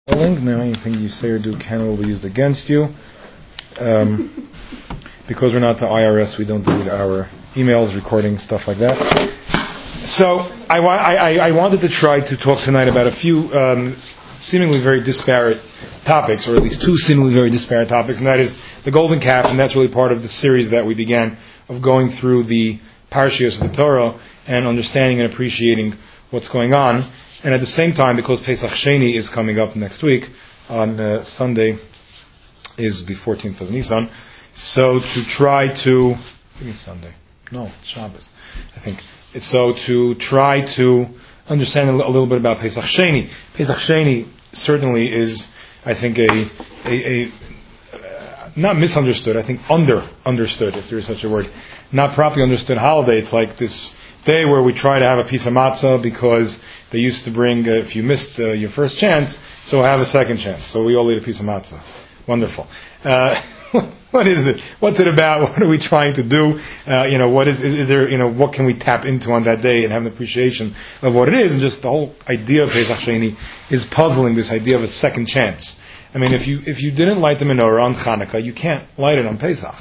Now anything you say or do will be used against you. Because we're not the IRS, we don't delete our emails, recordings, stuff like that. So I wanted to try to talk tonight about a few seemingly very disparate topics, or at least two seemingly very disparate topics, and that is the golden calf, and that's really part of the series that we began of going through the parashiyos of the Torah and understanding and appreciating what's going on. And at the same time, because Pesach Sheni is coming up next week, on Sunday is the 14th of Nisan, so to try to... I think it's Sunday. No, it's Shabbos, I think. So to try to understand a little bit about Pesach Sheni. Pesach Sheni certainly is, I think, a not misunderstood, I think understood, if there is such a word, not properly understood holiday. It's like this day where we try to have a piece of matzah because they used to bring, if you missed your first chance, so have a second chance. So we all eat a piece of matzah. Wonderful. What is it? What's it about? What are we trying to do? What is there? What can we tap into on that day and have an appreciation of what it is? And just the whole idea of Pesach Sheni is puzzling. This idea of a second chance. I mean, if you didn't light the menorah on Hanukkah, you can't light it on Pesach.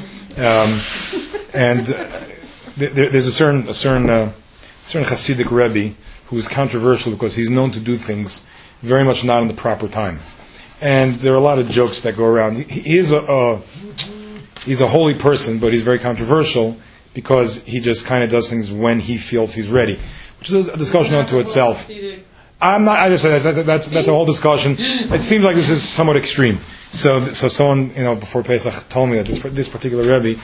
There's a certain Hasidic Rebbe who is controversial because he's known to do things very much not in the proper time. And there are a lot of jokes that go around. He's a holy person, but he's very controversial because he just kind of does things when he feels he's ready, which is a discussion unto itself. I just said that's a whole discussion. It seems like this is somewhat extreme. So someone before Pesach told me that this particular Rebbe,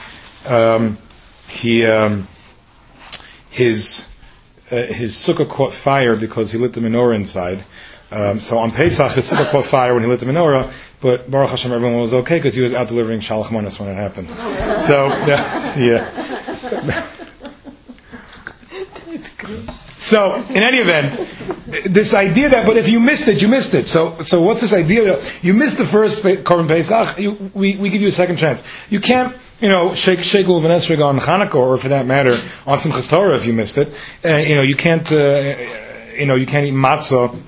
his sukkah caught fire because he lit the menorah inside. So on Pesach, his sukkah caught fire when he lit the menorah, but Baruch Hashem, everyone was okay because he was out delivering Shalach Manas when it happened. So, yeah. So, in any event, this idea that, but if you missed it, you missed it. So what's this idea? You missed the first Korban Pesach, we give you a second chance. You can't, shake Lulav and Esrog on Hanukkah, or for that matter, on Simchas Torah if you missed it. You can't eat matzah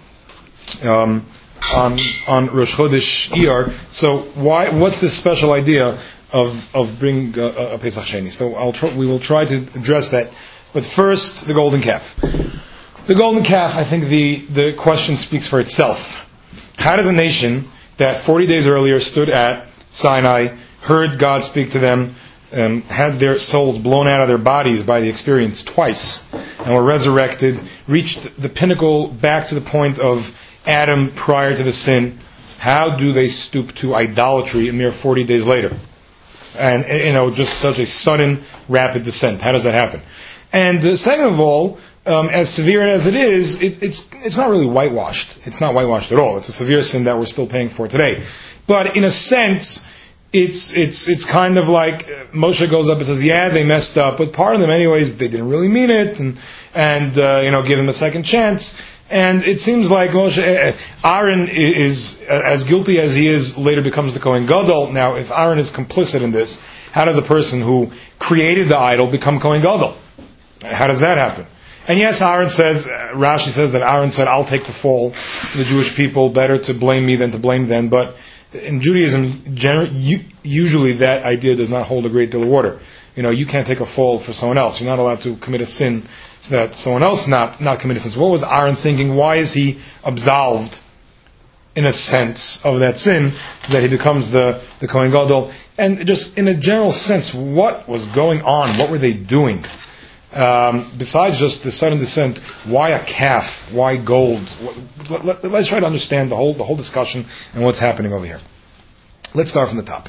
on Rosh Chodesh Iyar. So what's this special idea of bringing a Pesach Sheni? So we will try to address that. But first, the golden calf. The golden calf, I think the question speaks for itself. How does a nation that 40 days earlier stood at Sinai, heard God speak to them, had their souls blown out of their bodies by the experience twice, and were resurrected, reached the pinnacle back to the point of Adam prior to the sin, how do they stoop to idolatry a mere 40 days later? And, just such a sudden, rapid descent. How does that happen? And second of all, as severe as it is, it's not really whitewashed. It's not whitewashed at all. It's a severe sin that we're still paying for today. But in a sense, it's kind of like Moshe goes up and says, yeah, they messed up, but part of them anyways, they didn't really mean it, and give them a second chance. And it seems like Aaron is as guilty as he is, later becomes the Kohen Gadol. Now, if Aaron is complicit in this, how does a person who created the idol become Kohen Gadol? How does that happen? And yes, Rashi says that Aaron said, I'll take the fall for the Jewish people, better to blame me than to blame them. But in Judaism, usually that idea does not hold a great deal of water. You can't take a fall for someone else. You're not allowed to commit a sin so that someone else not commit a sin. So what was Aaron thinking? Why is he absolved, in a sense, of that sin, so that he becomes the Kohen Gadol? And just in a general sense, what was going on? What were they doing? Besides just the sudden descent, why a calf? Why gold? Let's try to understand the whole discussion and what's happening over here. Let's start from the top.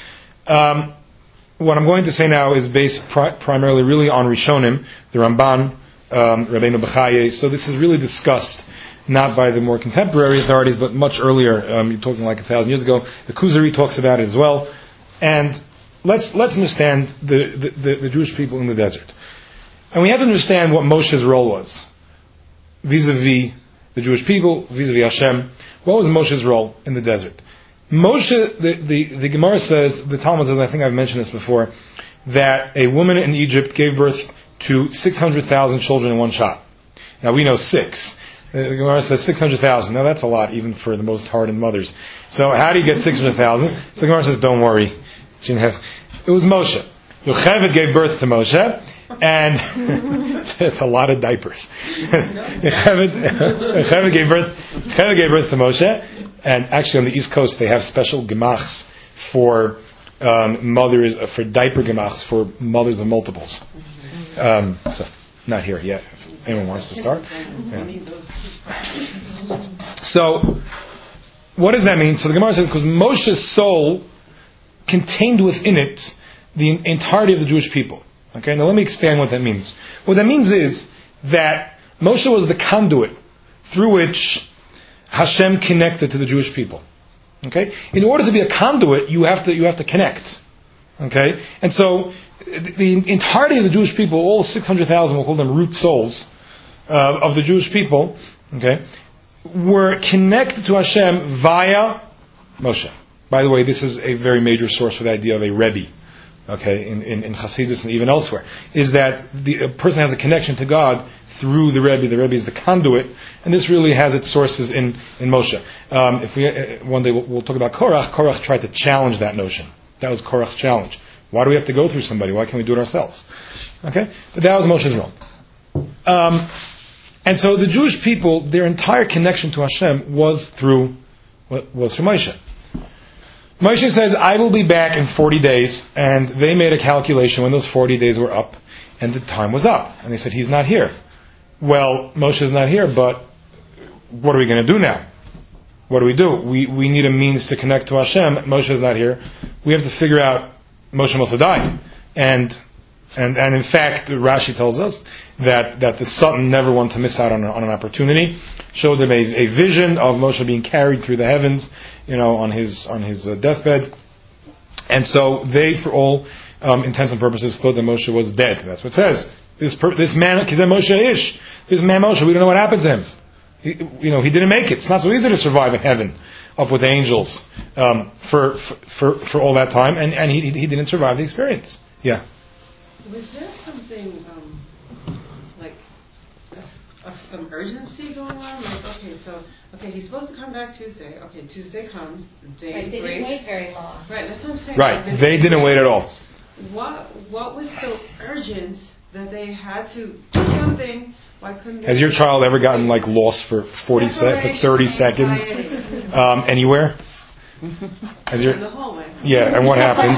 What I'm going to say now is based primarily really on Rishonim, the Ramban, Rabbeinu Bechaye. So this is really discussed not by the more contemporary authorities, but much earlier. You're talking like 1,000 years ago. The Kuzari talks about it as well. And let's understand the Jewish people in the desert. And we have to understand what Moshe's role was vis-a-vis the Jewish people, vis-a-vis Hashem. What was Moshe's role in the desert? Moshe, the Gemara says, the Talmud says, I think I've mentioned this before, that a woman in Egypt gave birth to 600,000 children in one shot. Now we know 6. The Gemara says 600,000. Now that's a lot, even for the most hardened mothers. So how do you get 600,000? So the Gemara says, don't worry. It was Moshe. Yocheved gave birth to Moshe, and it's a lot of diapers. Yocheved gave birth to Moshe, and actually on the East Coast they have special gemachs for mothers, for diaper gemachs for mothers of multiples. So not here yet. If anyone wants to start. Yeah. So what does that mean? So the Gemara says because Moshe's soul contained within it the entirety of the Jewish people. Okay, now let me expand what that means. What that means is that Moshe was the conduit through which Hashem connected to the Jewish people. Okay, in order to be a conduit, you have to connect. Okay, and so the entirety of the Jewish people, all 600,000, we'll call them root souls of the Jewish people, okay, were connected to Hashem via Moshe. By the way, this is a very major source for the idea of a Rebbe. Okay, in Hasidus and even elsewhere, is that a person has a connection to God through the Rebbe. The Rebbe is the conduit, and this really has its sources in Moshe. If we one day we'll talk about Korach. Korach tried to challenge that notion. That was Korach's challenge. Why do we have to go through somebody? Why can't we do it ourselves? Okay, but that was Moshe's role. And so the Jewish people, their entire connection to Hashem was through Moshe. Moshe says, I will be back in 40 days, and they made a calculation when those 40 days were up, and the time was up. And they said, he's not here. Well, Moshe's not here, but what are we going to do now? What do? We need a means to connect to Hashem. Moshe's not here. We have to figure out, Moshe must have died. And in fact, Rashi tells us that the Sultan never wanted to miss out on an opportunity. Showed them a vision of Moshe being carried through the heavens, on his deathbed, and so they, for all intents and purposes, thought that Moshe was dead. That's what it says. This man, Kizem Moshe Ish, this man Moshe, we don't know what happened to him. He didn't make it. It's not so easy to survive in heaven, up with angels, for all that time, and he didn't survive the experience. Yeah. Was there something of some urgency going on? He's supposed to come back Tuesday. Okay, Tuesday comes. The day right, they didn't wait very long. Right, that's what I'm saying. Right, they didn't wait at all. What was so urgent that they had to do something? Why couldn't they? Has your child ever gotten lost for 30 seconds anywhere? In the hallway. Yeah, and what happens?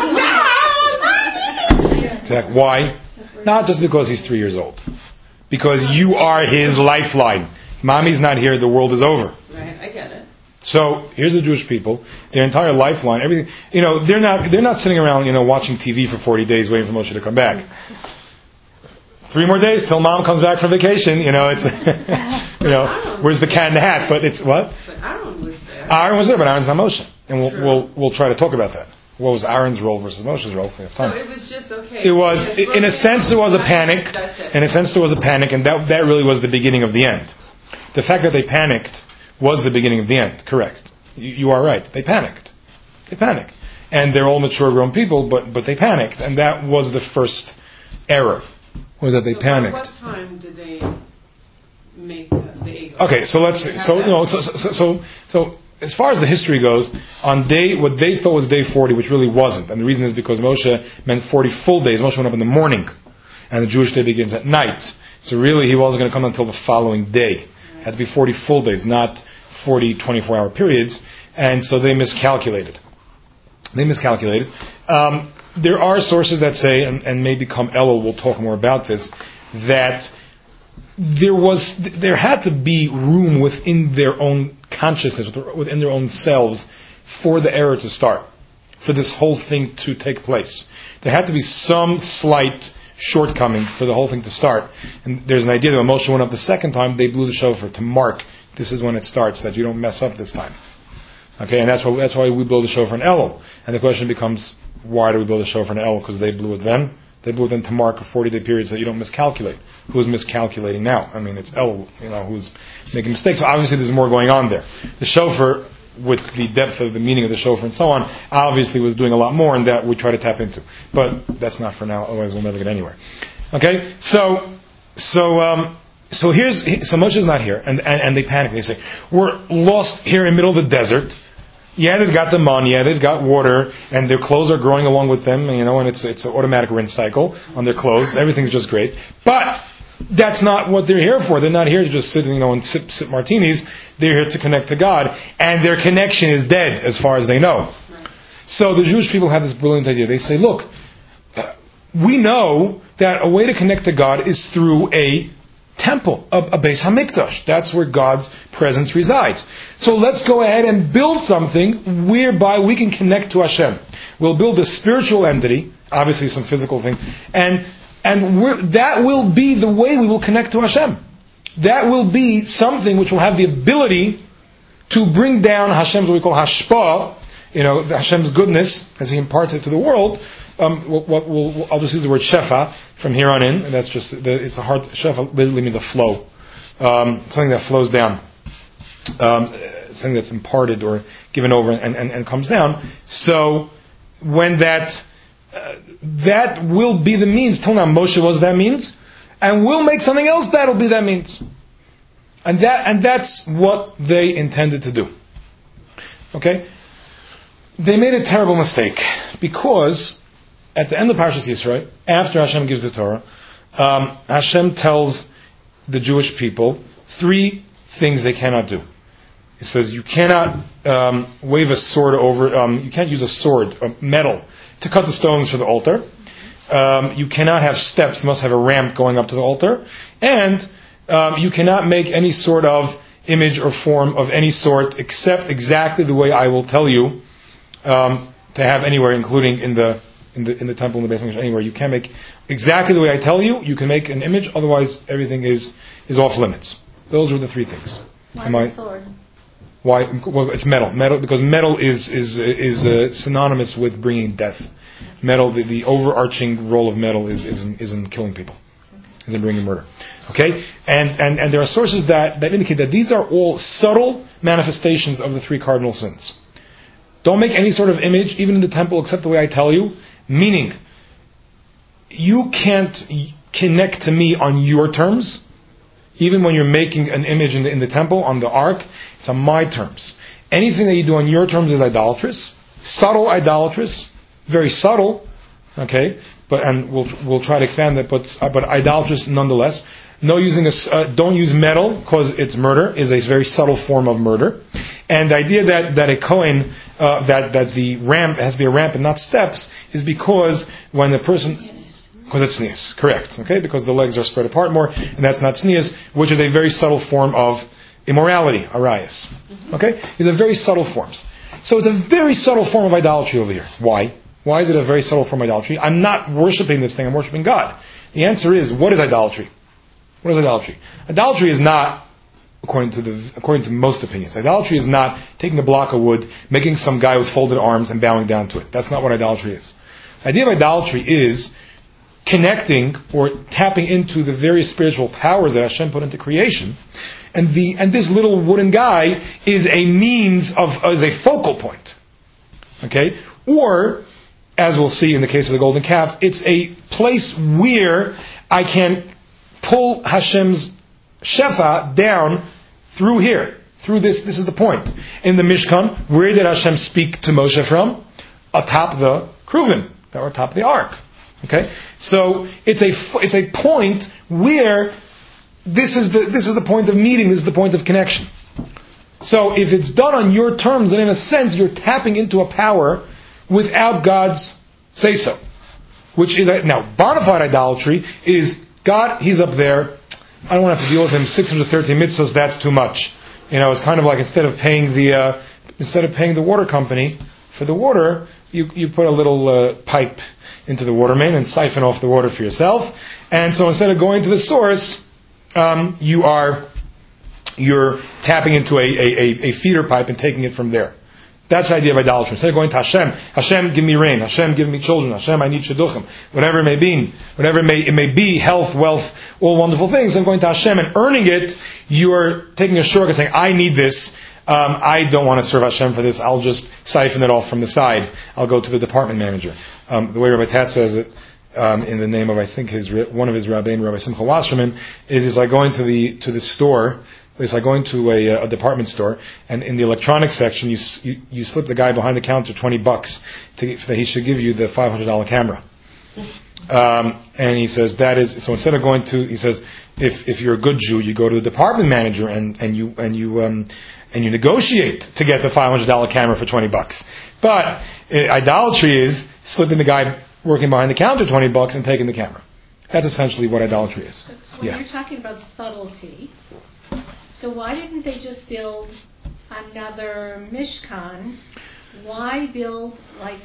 Exactly. Why? Not just because he's 3 years old. Because you are his lifeline. Mommy's not here, the world is over. Right, I get it. So here's the Jewish people, their entire lifeline, everything. They're not sitting around, watching TV for 40 days waiting for Moshe to come back. 3 more days till mom comes back from vacation. It's where's the cat in the hat? But it's what? But Aaron was there. Aaron was there, but Aaron's not Moshe, and we'll try to talk about that. What was Aaron's role versus Moshe's role if we have time? So it was just okay. It was, in a sense, there was a panic. In a sense, there was a panic, and that really was the beginning of the end. The fact that they panicked was the beginning of the end. Correct. You are right. They panicked. And they're all mature, grown people, but they panicked, and that was the first error. Was that they panicked? At what time did they make the ego? Okay, so let's see. So as far as the history goes, on what they thought was day 40, which really wasn't, and the reason is because Moshe meant 40 full days. Moshe went up in the morning, and the Jewish day begins at night. So really, he wasn't going to come until the following day. It had to be 40 full days, not 40 24-hour periods, and so they miscalculated. There are sources that say, and maybe come Elul, we'll talk more about this, that there had to be room within their own consciousness, within their own selves, for the error to start, for this whole thing to take place. There had to be some slight shortcoming for the whole thing to start. And there's an idea that when Moshe went up the second time, they blew the shofar to mark, this is when it starts, that you don't mess up this time. Okay, and that's why we blow the shofar in Elul. And the question becomes, why do we blow the shofar in Elul? Because they blew it then? They blew it then to mark a 40-day period so that you don't miscalculate. Who's miscalculating now? I mean, it's Elul, who's making mistakes. So obviously there's more going on there. The shofar, with the depth of the meaning of the shofar and so on, obviously was doing a lot more, and that we try to tap into. But that's not for now, otherwise we'll never get anywhere. Okay? So So Moshe's not here, and they panic. They say, we're lost here in the middle of the desert. Yeah, they've got the man, yeah, they've got water, and their clothes are growing along with them, and it's an automatic rinse cycle on their clothes. Everything's just great. But that's not what they're here for. They're not here to just sit, and sip martinis. They're here to connect to God, and their connection is dead as far as they know. So the Jewish people have this brilliant idea. They say, look, we know that a way to connect to God is through a temple, a Beis Hamikdash. That's where God's presence resides. So let's go ahead and build something whereby we can connect to Hashem. We'll build a spiritual entity, obviously some physical thing, and that will be the way we will connect to Hashem. That will be something which will have the ability to bring down Hashem's, what we call Hashpah, Hashem's goodness as He imparts it to the world. I'll just use the word shefa from here on in, and that's just it's a hard shefa literally means a flow, something that flows down, something that's imparted or given over and comes down. So when that will be the means. Till now, Moshe was that means, and we'll make something else that'll be that means, and that's what they intended to do. Okay, they made a terrible mistake because at the end of Parshas Yisro, after Hashem gives the Torah, Hashem tells the Jewish people 3 things they cannot do. He says you cannot wave a sword over. You can't use a sword, metal, to cut the stones for the altar. You cannot have steps. You must have a ramp going up to the altar, and you cannot make any sort of image or form of any sort except exactly the way I will tell you to have anywhere, including in the temple, in the basement, anywhere. You can't make exactly the way I tell you. You can make an image, otherwise everything is off limits. Those are the 3 things. Why the sword? Why? Well, it's metal. Metal, because metal is synonymous with bringing death. Metal, the overarching role of metal is in killing people, is in bringing murder. Okay, and there are sources that indicate that these are all subtle manifestations of the 3 cardinal sins. Don't make any sort of image, even in the temple, except the way I tell you. Meaning, you can't connect to me on your terms. Even when you're making an image in the temple, on the ark, it's on my terms. Anything that you do on your terms is idolatrous. Subtle idolatrous. Very subtle. Okay? And we'll try to expand that, but idolatrous nonetheless. Don't use metal, because it's murder, is a very subtle form of murder. And the idea that a Kohen, that the ramp has to be a ramp and not steps, is because when the person... Because it's tznius, correct. Okay, because the legs are spread apart more, and that's not tznius, which is a very subtle form of immorality, arayas. Okay, these are very subtle forms. So it's a very subtle form of idolatry over here. Why? Why is it a very subtle form of idolatry? I'm not worshiping this thing. I'm worshiping God. The answer is, what is idolatry? What is idolatry? Idolatry is not, according to most opinions, idolatry is not taking a block of wood, making some guy with folded arms and bowing down to it. That's not what idolatry is. The idea of idolatry is connecting or tapping into the various spiritual powers that Hashem put into creation, and this little wooden guy is a means is a focal point. Okay? Or, as we'll see in the case of the golden calf, it's a place where I can pull Hashem's shefa down through here. Through this is the point. In the Mishkan, where did Hashem speak to Moshe from? Atop the Kruvim, that were atop the ark. Okay, so it's a point where this is the point of meeting. This is the point of connection. So if it's done on your terms, then in a sense you're tapping into a power without God's say so. Which is now bona fide idolatry is God. He's up there. I don't want to have to deal with him. 613 mitzvahs. That's too much. It's kind of like instead of paying the water company for the water, you put a little pipe into the water main and siphon off the water for yourself. And so instead of going to the source, you're tapping into a feeder pipe and taking it from there. That's the idea of idolatry. Instead of going to Hashem, give me rain. Hashem, give me children. Hashem, I need shidduchim. Whatever it may be, it may be, health, wealth, all wonderful things. I'm going to Hashem and earning it. You're taking a shortcut saying, I need this. I don't want to serve Hashem for this. I'll just siphon it off from the side. I'll go to the department manager. The way Rabbi Tat says it, in the name of, I think, one of his rabbein, Rabbi Simcha Wasserman, is like going to the store. It's like going to a department store, and in the electronics section, you slip the guy behind the counter $20 that he should give you the $500 camera. And he says so instead of going to, he says, if you're a good Jew, you go to the department manager and you negotiate to get the $500 camera for $20. But idolatry is slipping the guy working behind the counter $20 and taking the camera. That's essentially what idolatry is. When you're talking about subtlety, so why didn't they just build another Mishkan? Why build like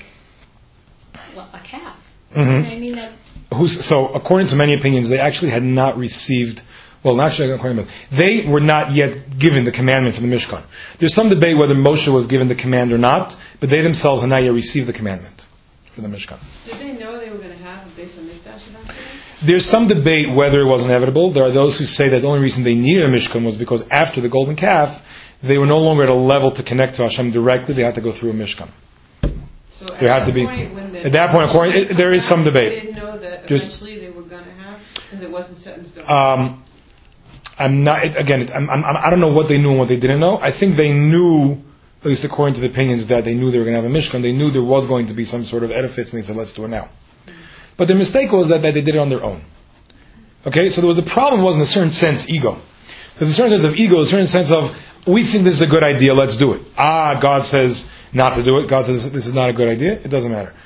a calf? Mm-hmm. I mean, that's... So, according to many opinions, they actually had not received. Well, actually, according to they were not yet given the commandment for the Mishkan. There's some debate whether Moshe was given the command or not, but they themselves had not yet received the commandment for the Mishkan. Did they know they were going to have a Beis HaMikdash eventually? There's some debate whether it was inevitable. There are those who say that the only reason they needed a Mishkan was because after the golden calf, they were no longer at a level to connect to Hashem directly. They had to go through a Mishkan. So there had to be. At that point, there is some debate. They didn't know that eventually they were going to have, because it wasn't set in stone. I'm not. I don't know what they knew and what they didn't know. I think they knew, at least according to the opinions, that they knew they were going to have a Mishkan. They knew there was going to be some sort of edifice, and they said, "Let's do it now." But the mistake was that they did it on their own. Okay, so the problem was in a certain sense ego. There's a certain sense of ego, a certain sense of we think this is a good idea, let's do it. God says not to do it. God says this is not a good idea. It doesn't matter.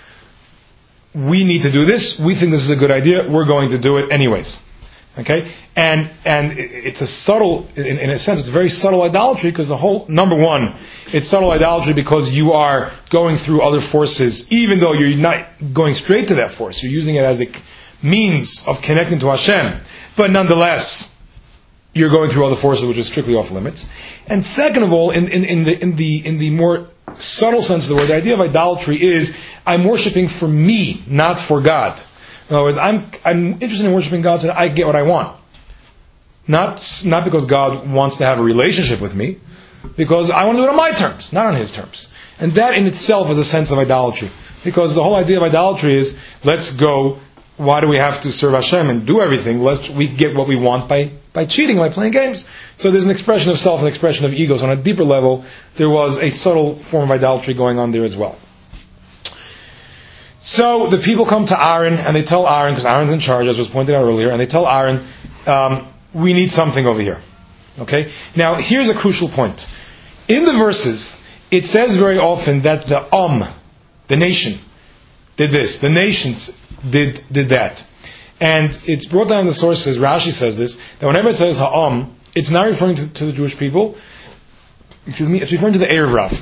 We need to do this. We think this is a good idea. We're going to do it anyways. Okay, and it's a subtle, in a sense, it's a very subtle idolatry because number one, it's subtle idolatry because you are going through other forces, even though you're not going straight to that force. You're using it as a means of connecting to Hashem, but nonetheless, you're going through other forces which are strictly off limits. And second of all, in the more subtle sense of the word, the idea of idolatry is I'm worshiping for me, not for God. In other words, I'm interested in worshiping God so that I get what I want. Not because God wants to have a relationship with me, because I want to do it on my terms, not on His terms. And that in itself is a sense of idolatry. Because the whole idea of idolatry is, let's go, why do we have to serve Hashem and do everything? We get what we want by cheating, by playing games. So there's an expression of self, an expression of egos. On a deeper level, there was a subtle form of idolatry going on there as well. So the people come to Aaron and they tell Aaron, because Aaron's in charge, as was pointed out earlier, and they tell Aaron, we need something over here. Okay? Now, here's a crucial point. In the verses, it says very often that the nation, did this. The nations did that. And it's brought down in the sources, Rashi says this, that whenever it says ha'am, it's not referring to the Jewish people. It's referring to the Erev Rav.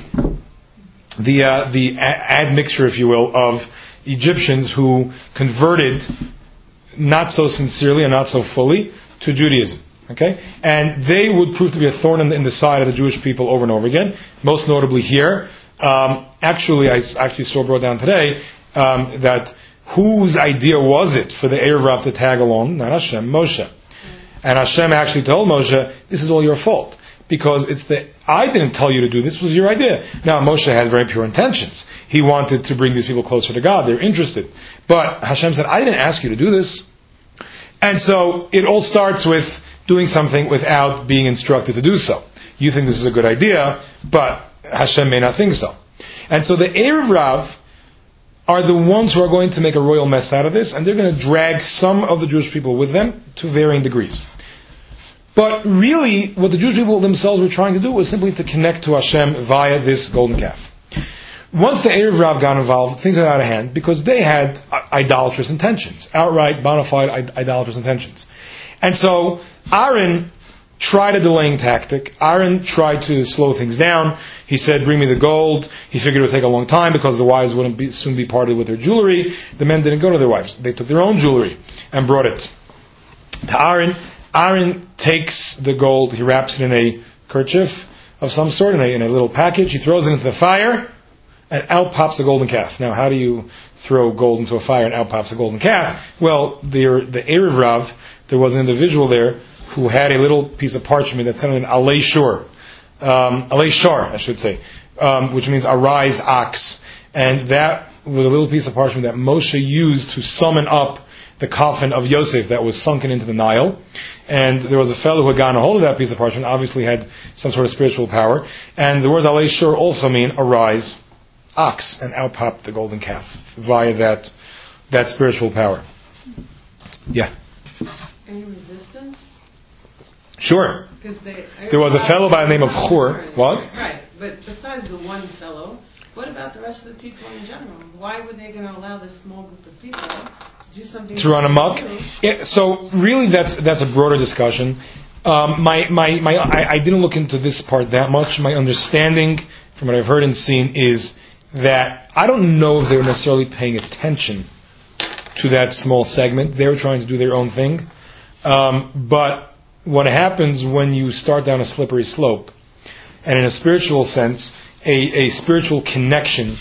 The admixture, if you will, of Egyptians who converted not so sincerely and not so fully to Judaism. Okay? And they would prove to be a thorn in the side of the Jewish people over and over again. Most notably here. I saw brought down today that whose idea was it for the Erev Rav to tag along? Not Hashem, Moshe. And Hashem actually told Moshe, this is all your fault. Because I didn't tell you to do this, was your idea. Now, Moshe had very pure intentions. He wanted to bring these people closer to God. They're interested. But Hashem said, I didn't ask you to do this. And so, it all starts with doing something without being instructed to do so. You think this is a good idea, but Hashem may not think so. And so the Erev Rav are the ones who are going to make a royal mess out of this, and they're going to drag some of the Jewish people with them to varying degrees. But really, what the Jewish people themselves were trying to do was simply to connect to Hashem via this golden calf. Once the Erev Rav got involved, things got out of hand because they had idolatrous intentions, outright bona fide idolatrous intentions. And so Aaron tried a delaying tactic. Aaron tried to slow things down. He said, bring me the gold. He figured it would take a long time because the wives wouldn't soon be parted with their jewelry. The men didn't go to their wives. They took their own jewelry and brought it to Aaron. Aaron takes the gold. He wraps it in a kerchief of some sort, in a little package. He throws it into the fire, and out pops a golden calf. Now, how do you throw gold into a fire and out pops a golden calf? Well, the Erev Rav, there was an individual there who had a little piece of parchment that said an Alei Shor, I should say, which means arise ox. And that was a little piece of parchment that Moshe used to summon up the coffin of Yosef that was sunken into the Nile. And there was a fellow who had gotten a hold of that piece of parchment, obviously had some sort of spiritual power. And the words Alei Shur also mean arise, ox, and out popped the golden calf via that spiritual power. Yeah. Any resistance? Sure. There was a fellow by the name of Chur. What? Right, but besides the one fellow, what about the rest of the people in general? Why were they going to allow this small group of people to do something to run amok? Yeah, so really, that's a broader discussion. I didn't look into this part that much. My understanding, from what I've heard and seen, is that I don't know if they were necessarily paying attention to that small segment. They were trying to do their own thing. But what happens when you start down a slippery slope, and in a spiritual sense, a spiritual connection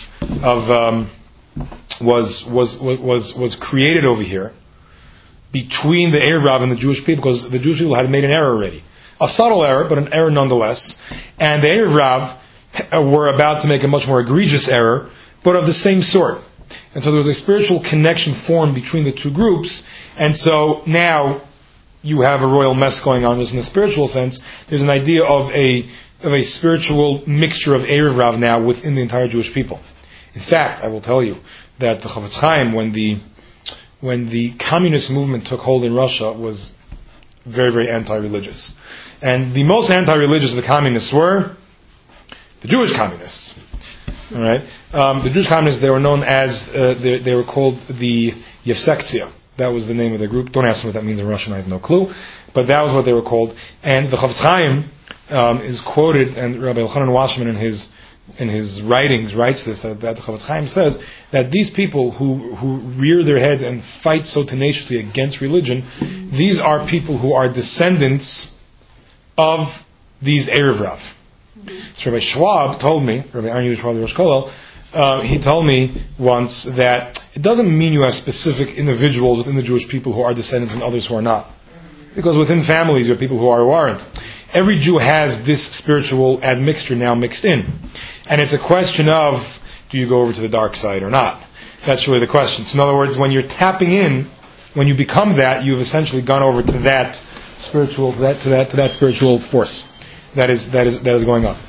was created over here between the Erev Rav and the Jewish people, because the Jewish people had made an error already. A subtle error, but an error nonetheless. And the Erev Rav were about to make a much more egregious error, but of the same sort. And so there was a spiritual connection formed between the two groups, and so now you have a royal mess going on just in a spiritual sense. There's an idea of a spiritual mixture of Erev Rav now within the entire Jewish people. In fact, I will tell you that the Chofetz Chaim, when the communist movement took hold in Russia, was very, very anti-religious. And the most anti-religious of the communists were the Jewish communists. All right, the Jewish communists, they were known as they were called the Yevsektia. That was the name of the group. Don't ask me what that means in Russian. I have no clue, but that was what they were called. And the Chofetz Chaim is quoted, and Rabbi Elchanan Washman in his writings writes this, that the Chofetz Chaim says that these people who rear their heads and fight so tenaciously against religion, these are people who are descendants of these Erev Rav. So Rabbi Schwab told me, Rabbi Aaron Schwab, the Rosh Kollel, he told me once that it doesn't mean you have specific individuals within the Jewish people who are descendants and others who are not. Because within families you have people who are who aren't. Every Jew has this spiritual admixture now mixed in. And it's a question of, do you go over to the dark side or not? That's really the question. So in other words, when you're tapping in, when you become that, you've essentially gone over to that spiritual, to that spiritual force that is going on.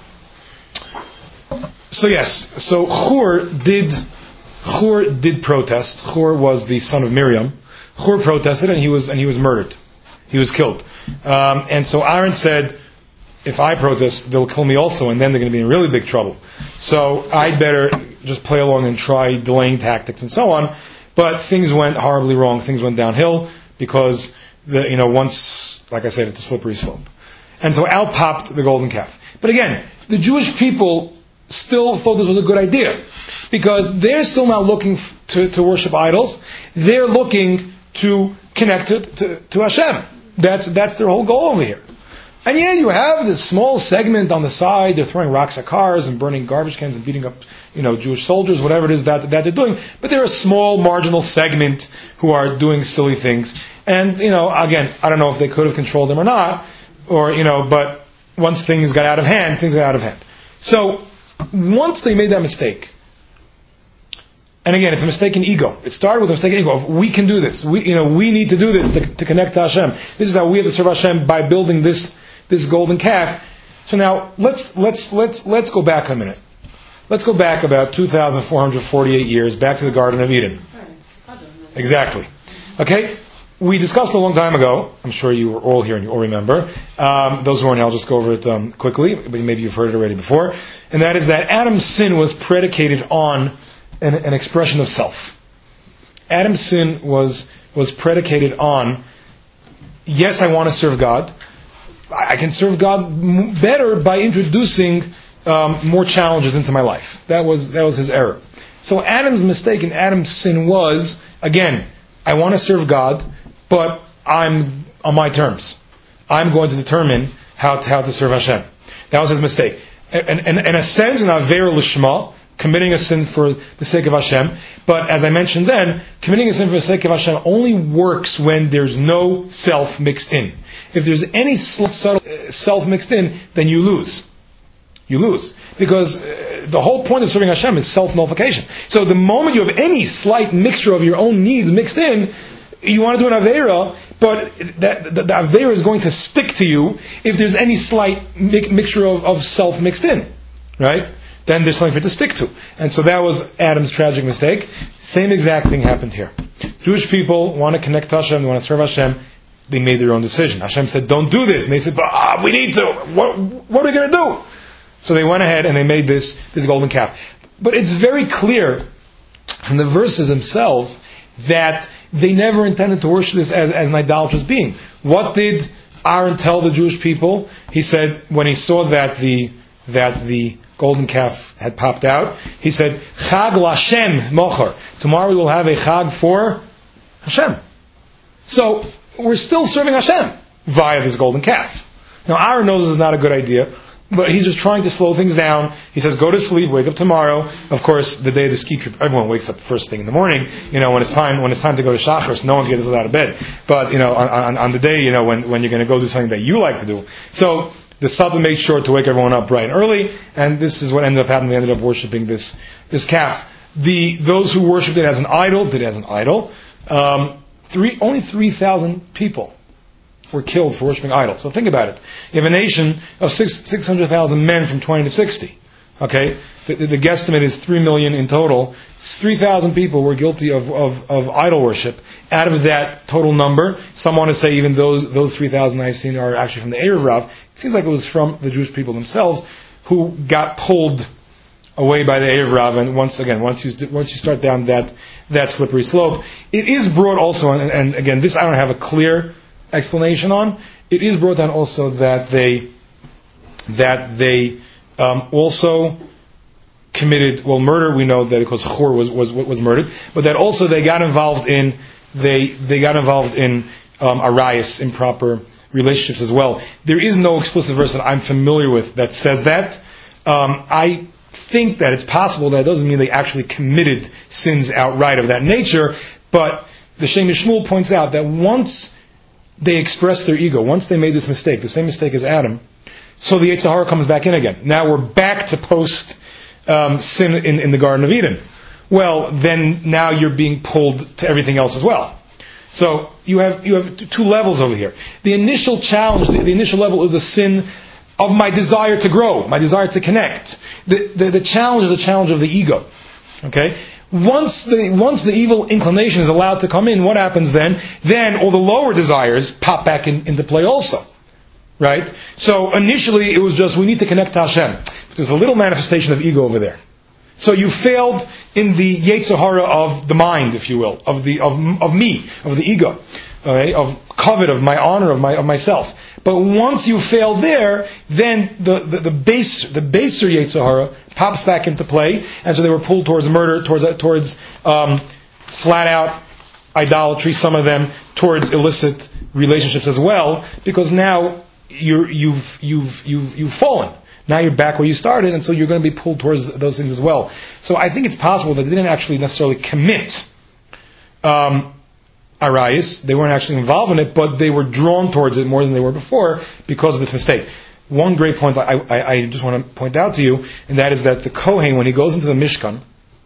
So yes, so Chur did protest. Chur was the son of Miriam. Chur protested, and he was murdered. He was killed. And so Aaron said, if I protest, they'll kill me also, and then they're going to be in really big trouble. So I'd better just play along and try delaying tactics and so on. But things went horribly wrong. Things went downhill because once, like I said, it's a slippery slope. And so out popped the golden calf. But again, the Jewish people still thought this was a good idea, because they're still now looking to worship idols. They're looking to connect to Hashem. That's their whole goal over here. And yeah, you have this small segment on the side. They're throwing rocks at cars and burning garbage cans and beating up, Jewish soldiers, whatever it is that they're doing. But they're a small marginal segment who are doing silly things. And again, I don't know if they could have controlled them or not, but once things got out of hand, things got out of hand. So once they made that mistake, and again, it's a mistaken ego. It started with a mistaken ego of, we can do this. We need to do this to connect to Hashem. This is how we have to serve Hashem, by building this golden calf. So now let's go back a minute. Let's go back about 2,448 years, back to the Garden of Eden. Exactly. Okay. We discussed a long time ago. I'm sure you were all here and you all remember. Those who aren't, I'll just go over it quickly, but maybe you've heard it already before. And that is that Adam's sin was predicated on an expression of self. Adam's sin was predicated on, yes, I want to serve God. I can serve God better by introducing more challenges into my life. That was his error. So Adam's mistake and Adam's sin was, again, I want to serve God, but I'm on my terms. I'm going to determine how to serve Hashem. That was his mistake. And in a sense, an aver lishma, committing a sin for the sake of Hashem. But as I mentioned then, committing a sin for the sake of Hashem only works when there's no self mixed in. If there's any subtle self mixed in, then you lose. You lose. Because the whole point of serving Hashem is self-nullification. So the moment you have any slight mixture of your own needs mixed in, you want to do an Aveira, but the Aveira is going to stick to you if there's any slight mixture of self mixed in. Right? Then there's something for it to stick to. And so that was Adam's tragic mistake. Same exact thing happened here. Jewish people want to connect to Hashem, they want to serve Hashem, they made their own decision. Hashem said, don't do this. And they said, but we need to. What are we going to do? So they went ahead and they made this golden calf. But it's very clear from the verses themselves that they never intended to worship this as an idolatrous being. What did Aaron tell the Jewish people? He said, when he saw that the golden calf had popped out, he said, Chag Lashem Mochar. Tomorrow we will have a Chag for Hashem. So, we're still serving Hashem via this golden calf. Now, Aaron knows this is not a good idea, but he's just trying to slow things down. He says, go to sleep, wake up tomorrow. Of course, the day of the ski trip, everyone wakes up first thing in the morning. When it's time to go to Shachar, so no one gets out of bed. But, on the day, when you're going to go do something that you like to do. So, the Satan made sure to wake everyone up bright and early, and this is what ended up happening. They ended up worshipping this calf. Those who worshipped it as an idol did it as an idol. Only 3,000 people were killed for worshipping idols. So think about it. You have a nation of 600,000 men from 20 to 60. Okay? The guesstimate is 3 million in total. 3,000 people were guilty of idol worship. Out of that total number, some want to say even those 3,000 I've seen are actually from the Erev Rav. It seems like it was from the Jewish people themselves who got pulled away by the Erev Rav, and once you start down that slippery slope, it is brought also, and again, this I don't have a clear explanation on. It is brought down also that they also committed murder. We know that because Chor was murdered, but that also they got involved in arayos, improper relationships as well. There is no explicit verse that I'm familiar with that says that. I think that it's possible. That doesn't mean they actually committed sins outright of that nature, but the Shem Yishmuel points out that once they expressed their ego, once they made this mistake, the same mistake as Adam, so the Yetzer Hara comes back in again. Now we're back to post sin in the Garden of Eden. Well, then now you're being pulled to everything else as well. So you have two levels over here. The initial challenge, the initial level is the sin of my desire to grow, my desire to connect. The challenge is the challenge of the ego. Okay? Once the evil inclination is allowed to come in, what happens then? Then all the lower desires pop back into play also. Right? So initially it was just, we need to connect to Hashem. But there's a little manifestation of ego over there. So you failed in the Yetzer Hara of the mind, if you will, of me, of the ego, okay? Of covet, of my honor, of myself. But once you fail there, then the baser Yetzer Hara pops back into play, and so they were pulled towards murder, towards flat out idolatry. Some of them towards illicit relationships as well, because now you've fallen. Now you're back where you started, and so you're going to be pulled towards those things as well. So I think it's possible that they didn't actually necessarily commit arayos. They weren't actually involved in it, but they were drawn towards it more than they were before because of this mistake. One great point I just want to point out to you, and that is that the Kohen, when he goes into the Mishkan,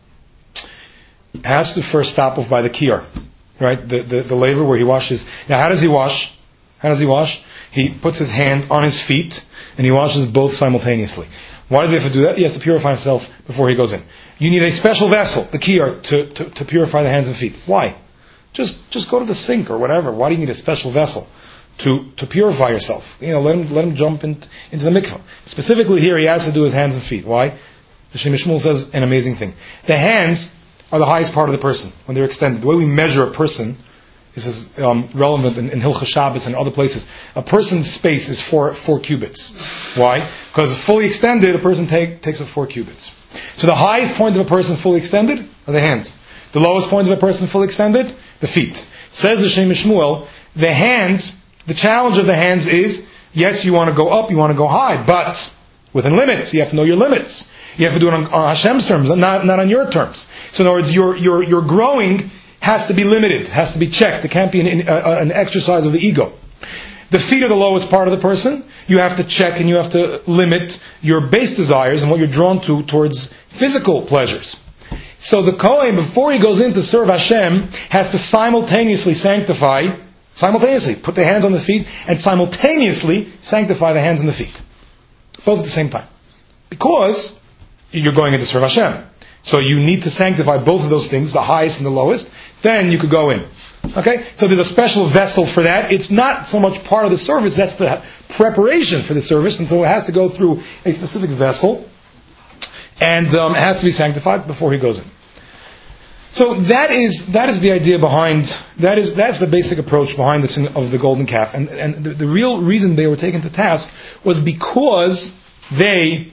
has to first stop off by the Kiyar, right? The laver where he washes. Now, how does he wash? He puts his hand on his feet, and he washes both simultaneously. Why does he have to do that? He has to purify himself before he goes in. You need a special vessel, the kiyar, to purify the hands and feet. Why? Just go to the sink or whatever. Why do you need a special vessel to purify yourself? Let him jump into the mikvah. Specifically here, he has to do his hands and feet. Why? The Shem Yishmuel says an amazing thing. The hands are the highest part of the person when they're extended. The way we measure a person, this is relevant in Hilchos Shabbos and other places. A person's space is 4 cubits. Why? Because fully extended, a person takes up 4 cubits. So the highest point of a person fully extended are the hands. The lowest point of a person fully extended, the feet. Says the Shem Yishmuel, the hands, the challenge of the hands is, yes, you want to go up, you want to go high, but within limits. You have to know your limits. You have to do it on Hashem's terms, not on your terms. So in other words, your growing has to be limited, has to be checked. It can't be an exercise of the ego. The feet are the lowest part of the person. You have to check and you have to limit your base desires and what you're drawn to towards physical pleasures. So the Kohen, before he goes in to serve Hashem, has to simultaneously put the hands on the feet, and simultaneously sanctify the hands and the feet. Both at the same time. Because you're going in to serve Hashem. So you need to sanctify both of those things, the highest and the lowest. Then you could go in. Okay? So there's a special vessel for that. It's not so much part of the service, that's the preparation for the service, and so it has to go through a specific vessel. And it has to be sanctified before he goes in. So that is the idea behind, that's the basic approach behind the sin of the golden calf. And the real reason they were taken to task was because they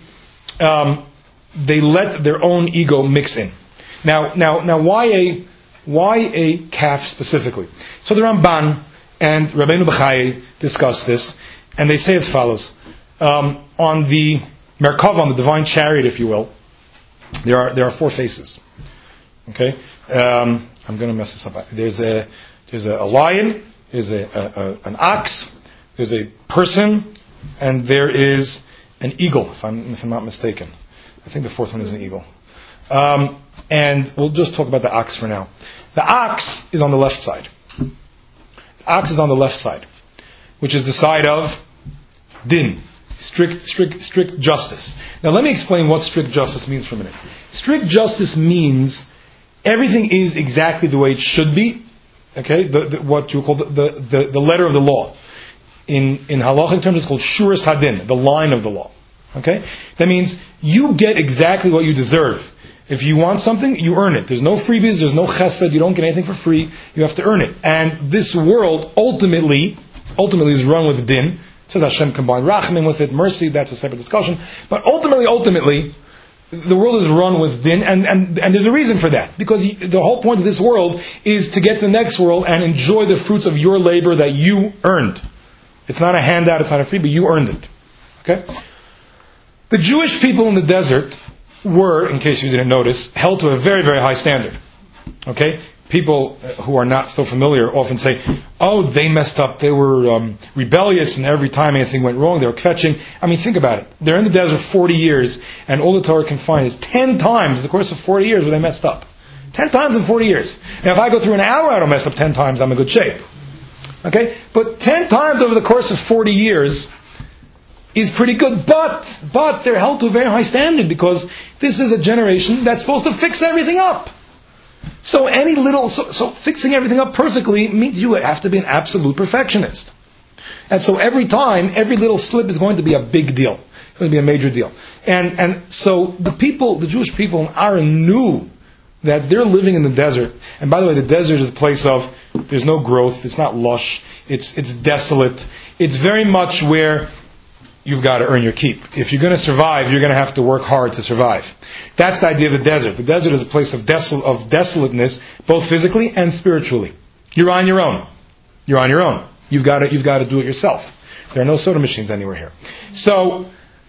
let their own ego mix in. Now why a calf specifically? So the Ramban and Rabbeinu Bechai discuss this, and they say as follows. On the Merkava, on the divine chariot, if you will, there are four faces. Okay, I'm going to mess this up. There's a lion, there's an ox, there's a person, and there is an eagle. If I'm not mistaken, I think the fourth one is an eagle. And we'll just talk about the ox for now. The ox is on the left side. The ox is on the left side, which is the side of din. Strict justice. Now let me explain what strict justice means for a minute. Strict justice means everything is exactly the way it should be. Okay, what you call the letter of the law. In halachic terms, it's called shuras hadin, the line of the law. Okay, that means you get exactly what you deserve. If you want something, you earn it. There's no freebies, there's no chesed, you don't get anything for free. You have to earn it. And this world ultimately is run with din. It says Hashem combined rachamim with it, mercy, that's a separate discussion. But ultimately, the world is run with din, and there's a reason for that. Because the whole point of this world is to get to the next world and enjoy the fruits of your labor that you earned. It's not a handout, it's not a freebie, you earned it. Okay? The Jewish people in the desert were, in case you didn't notice, held to a very, very high standard. Okay? People who are not so familiar often say, oh, they messed up, they were rebellious, and every time anything went wrong, they were kvetching. I mean, think about it. They're in the desert 40 years, and all the Torah can find is 10 times in the course of 40 years where they messed up. 10 times in 40 years. Now, if I go through an hour, I don't mess up 10 times, I'm in good shape. Okay? But 10 times over the course of 40 years is pretty good, but they're held to a very high standard, because this is a generation that's supposed to fix everything up. So so fixing everything up perfectly means you have to be an absolute perfectionist. And so every time, every little slip is going to be a big deal. It's going to be a major deal. And so the Jewish people in Aaron knew that they're living in the desert. And by the way, the desert is a place of, there's no growth, it's not lush, it's desolate. It's very much where you've got to earn your keep. If you're going to survive, you're going to have to work hard to survive. That's the idea of the desert. The desert is a place of desolateness, both physically and spiritually. You're on your own. You're on your own. You've got to do it yourself. There are no soda machines anywhere here. So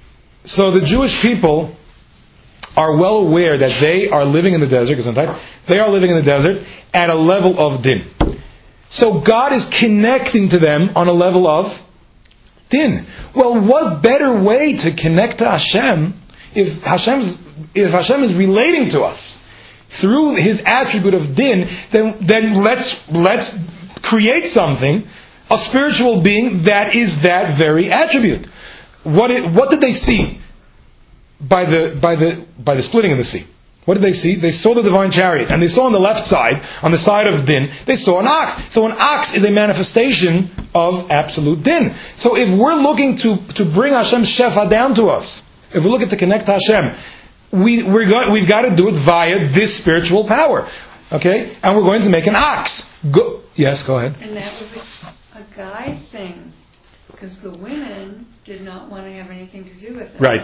the Jewish people are well aware that they are living in the desert, they are living in the desert at a level of din. So God is connecting to them on a level of din. Well, what better way to connect to Hashem if Hashem is relating to us through His attribute of din? Then let's create something, a spiritual being that is that very attribute. What did they see by the splitting of the sea? What did they see? They saw the divine chariot, and they saw on the left side, on the side of din, they saw an ox. So an ox is a manifestation of absolute din. So if we're looking to bring Hashem's shefa down to us, if we're looking to connect to Hashem, we've got to do it via this spiritual power. Okay? And we're going to make an ox. Yes, go ahead. And that was a guy thing, because the women did not want to have anything to do with it. Right.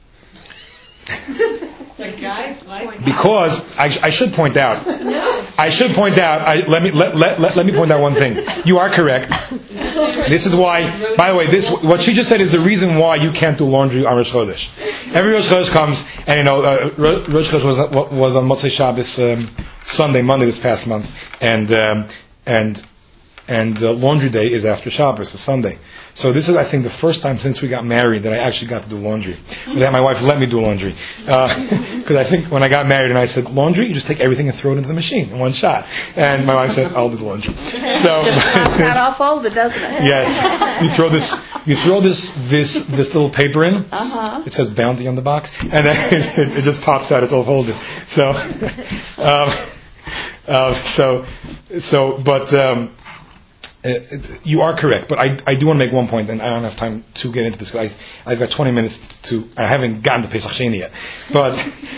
Because I should point out. Let me point out one thing. You are correct. This is why. By the way, what she just said is the reason why you can't do laundry on Rosh Chodesh. Every Rosh Chodesh comes, and Rosh Chodesh was on Motzei Shabbos, Monday this past month, and And laundry day is after Shabbos, the Sunday. So this is, I think, the first time since we got married that I actually got to do laundry. That my wife let me do laundry. Because I think when I got married and I said, laundry, you just take everything and throw it into the machine in one shot. And my wife said, I'll do the laundry. So That all folded, doesn't it? yes. You throw this little paper in. It says bounty on the box. And then it just pops out. It's all folded. So, you are correct, but I do want to make one point, and I don't have time to get into this. I've got 20 minutes I haven't gotten to Pesach Sheni yet, but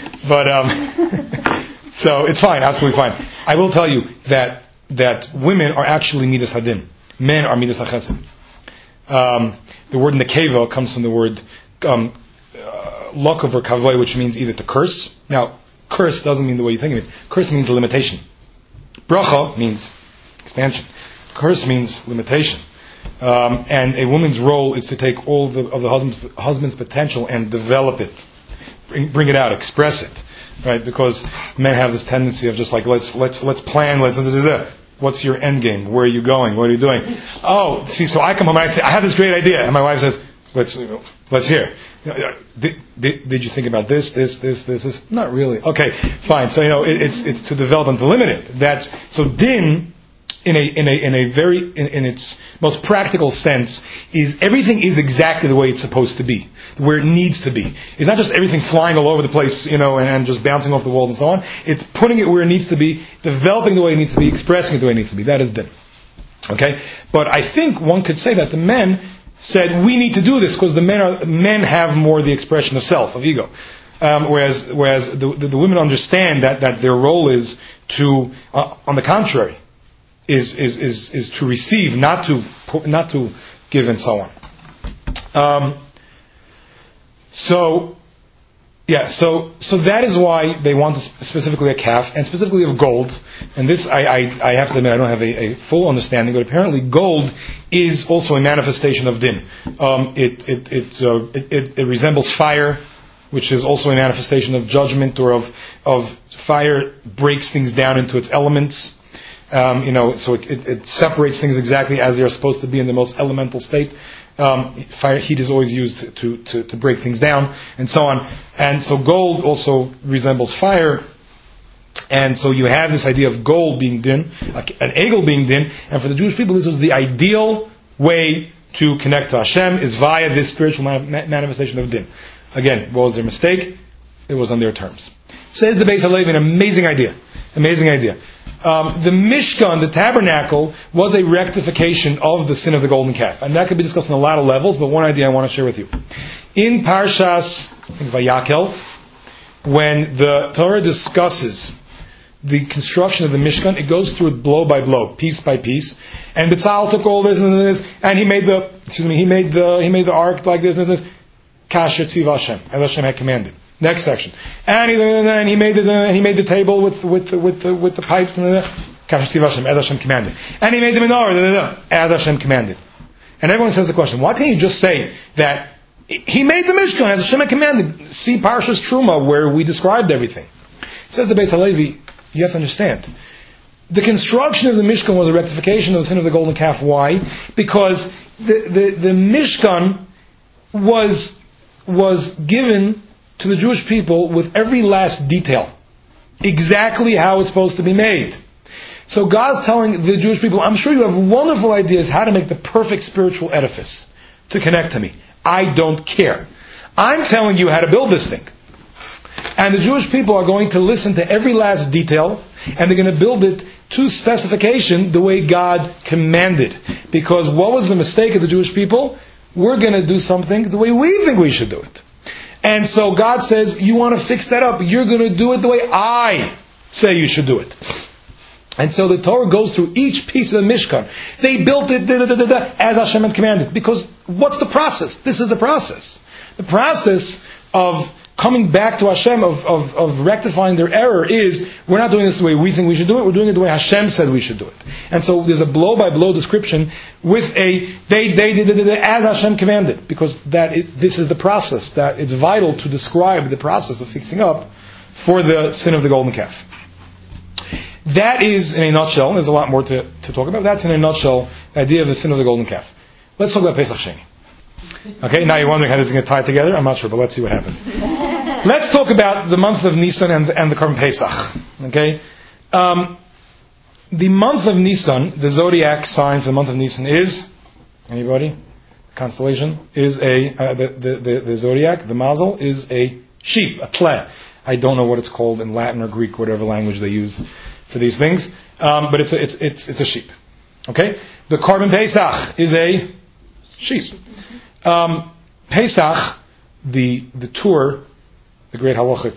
so it's fine, absolutely fine. I will tell you that women are actually midas hadin, men are midas hachesed. The word nekeva comes from the word lokov or kavoy, which means either to curse. Now, curse doesn't mean the way you think of it. Curse means limitation. Bracha means expansion. Curse means limitation. And a woman's role is to take all of the husband's potential and develop it, bring it out, express it, right? Because men have this tendency of just like let's plan, what's your end game? Where are you going? What are you doing? Oh, see, so I come home and I say I have this great idea, and my wife says, let's hear. Did you think about this? Not really. Okay, fine. So it's to develop and to limit it. That's so din. In its most practical sense, is everything is exactly the way it's supposed to be, where it needs to be. It's not just everything flying all over the place, and just bouncing off the walls and so on. It's putting it where it needs to be, developing the way it needs to be, expressing it the way it needs to be. That is din. Okay, but I think one could say that the men said we need to do this because the men have more the expression of self, of ego, whereas the women understand that their role is to, on the contrary, is to receive, not to give, and so on. So that is why they want specifically a calf, and specifically of gold. And this, I have to admit, I don't have a full understanding, but apparently gold is also a manifestation of din. It resembles fire, which is also a manifestation of judgment, or of fire breaks things down into its elements. So it separates things exactly as they're supposed to be in the most elemental state. Heat is always used to break things down, and so on. And so gold also resembles fire. And so you have this idea of gold being din, an egel being din, and for the Jewish people this was the ideal way to connect to Hashem, is via this spiritual manifestation of din. Again, what was their mistake? It was on their terms. Says the Beis Halevi, an amazing idea. The Mishkan, the tabernacle, was a rectification of the sin of the golden calf. And that could be discussed on a lot of levels, but one idea I want to share with you. In Parshas Vayakel, when the Torah discusses the construction of the Mishkan, it goes through it blow by blow, piece by piece. And Betzalel took all this and this, and he made the ark like this and this. Kasher Tziv Hashem, as Hashem had commanded. Next section, and he made the table with the pipes and Kasher Tziv Hashem, as Hashem commanded. And he made the menorah as Hashem commanded. And everyone says the question: why can't you just say that he made the Mishkan as Hashem had commanded? See Parshas Truma where we described everything. It says the Beis Halevi, you have to understand. The construction of the Mishkan was a rectification of the sin of the golden calf. Why? Because the Mishkan was given to the Jewish people with every last detail. Exactly how it's supposed to be made. So God's telling the Jewish people, I'm sure you have wonderful ideas how to make the perfect spiritual edifice to connect to me. I don't care. I'm telling you how to build this thing. And the Jewish people are going to listen to every last detail, and they're going to build it to specification the way God commanded. Because what was the mistake of the Jewish people? We're going to do something the way we think we should do it. And so God says, you want to fix that up, you're going to do it the way I say you should do it. And so the Torah goes through each piece of the Mishkan. They built it as Hashem had commanded. Because what's the process? This is the process. The process of coming back to Hashem, of rectifying their error is, we're not doing this the way we think we should do it, we're doing it the way Hashem said we should do it. And so there's a blow-by-blow description with they did it as Hashem commanded, because this is the process, that it's vital to describe the process of fixing up for the sin of the golden calf. that is, in a nutshell, there's a lot more to talk about, that's in a nutshell the idea of the sin of the golden calf. Let's talk about Pesach Sheni. Okay, now you're wondering how this is going to tie together? I'm not sure, but let's see what happens. Let's talk about the month of Nisan and the Korban Pesach. Okay? The month of Nisan, the zodiac sign for the month of Nisan is, anybody? The constellation is the zodiac, the mazel, is a sheep, a tle. I don't know what it's called in Latin or Greek, whatever language they use for these things, but it's a sheep. Okay? The Korban Pesach is a sheep. Pesach, the Tur, the great halachic,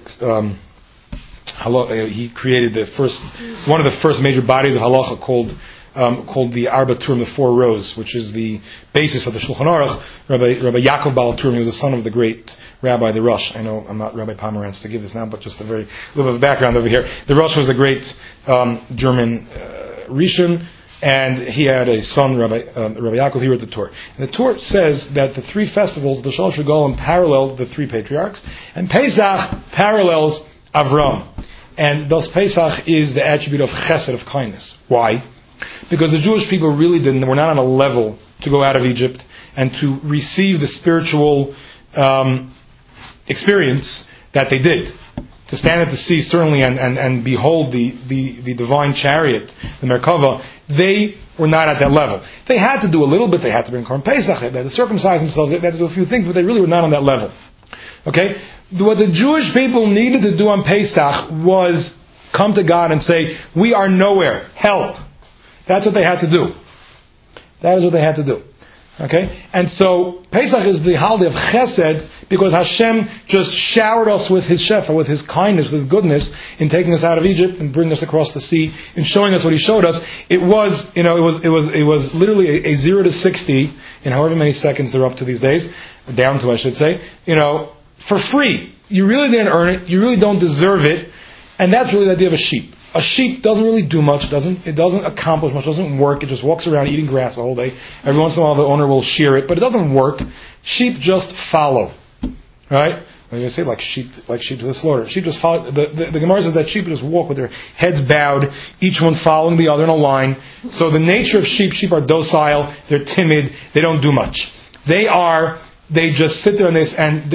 he created one of the first major bodies of halacha called the Arba Turim, the Four Rows, which is the basis of the Shulchan Aruch. Rabbi Yaakov Baal Turim, he was the son of the great Rabbi, the Rosh. I know I'm not Rabbi Pomerantz to give this now, but just a little bit of a background over here. The Rosh was a great German Rishon, and he had a son, Rabbi Yaakov. He wrote the Torah. And the Torah says that the three festivals, the Shalosh Regalim, parallel the three patriarchs, and Pesach parallels Avram. And thus Pesach is the attribute of chesed, of kindness. Why? Because the Jewish people really were not on a level to go out of Egypt and to receive the spiritual experience that they did. To stand at the sea, certainly, and behold the divine chariot, the Merkava, they were not at that level. They had to do a little bit. They had to bring Korban Pesach. They had to circumcise themselves. They had to do a few things, but they really were not on that level. Okay? What the Jewish people needed to do on Pesach was come to God and say, we are nowhere. Help. That's what they had to do. That is what they had to do. Okay? And so, Pesach is the holiday of Chesed because Hashem just showered us with His Shefa, with His kindness, with His goodness in taking us out of Egypt and bringing us across the sea and showing us what He showed us. It was literally a 0 to 60 in however many seconds they're up to these days, down to I should say, for free. You really didn't earn it. You really don't deserve it. And that's really the idea of a sheep. A sheep doesn't really do much. It doesn't accomplish much. Doesn't work. It just walks around eating grass the whole day. Every once in a while, the owner will shear it, but it doesn't work. Sheep just follow, right? They say like sheep to the slaughter. Sheep just follow. The Gemara says that sheep just walk with their heads bowed, each one following the other in a line. So the nature of sheep are docile. They're timid. They don't do much. They just sit there and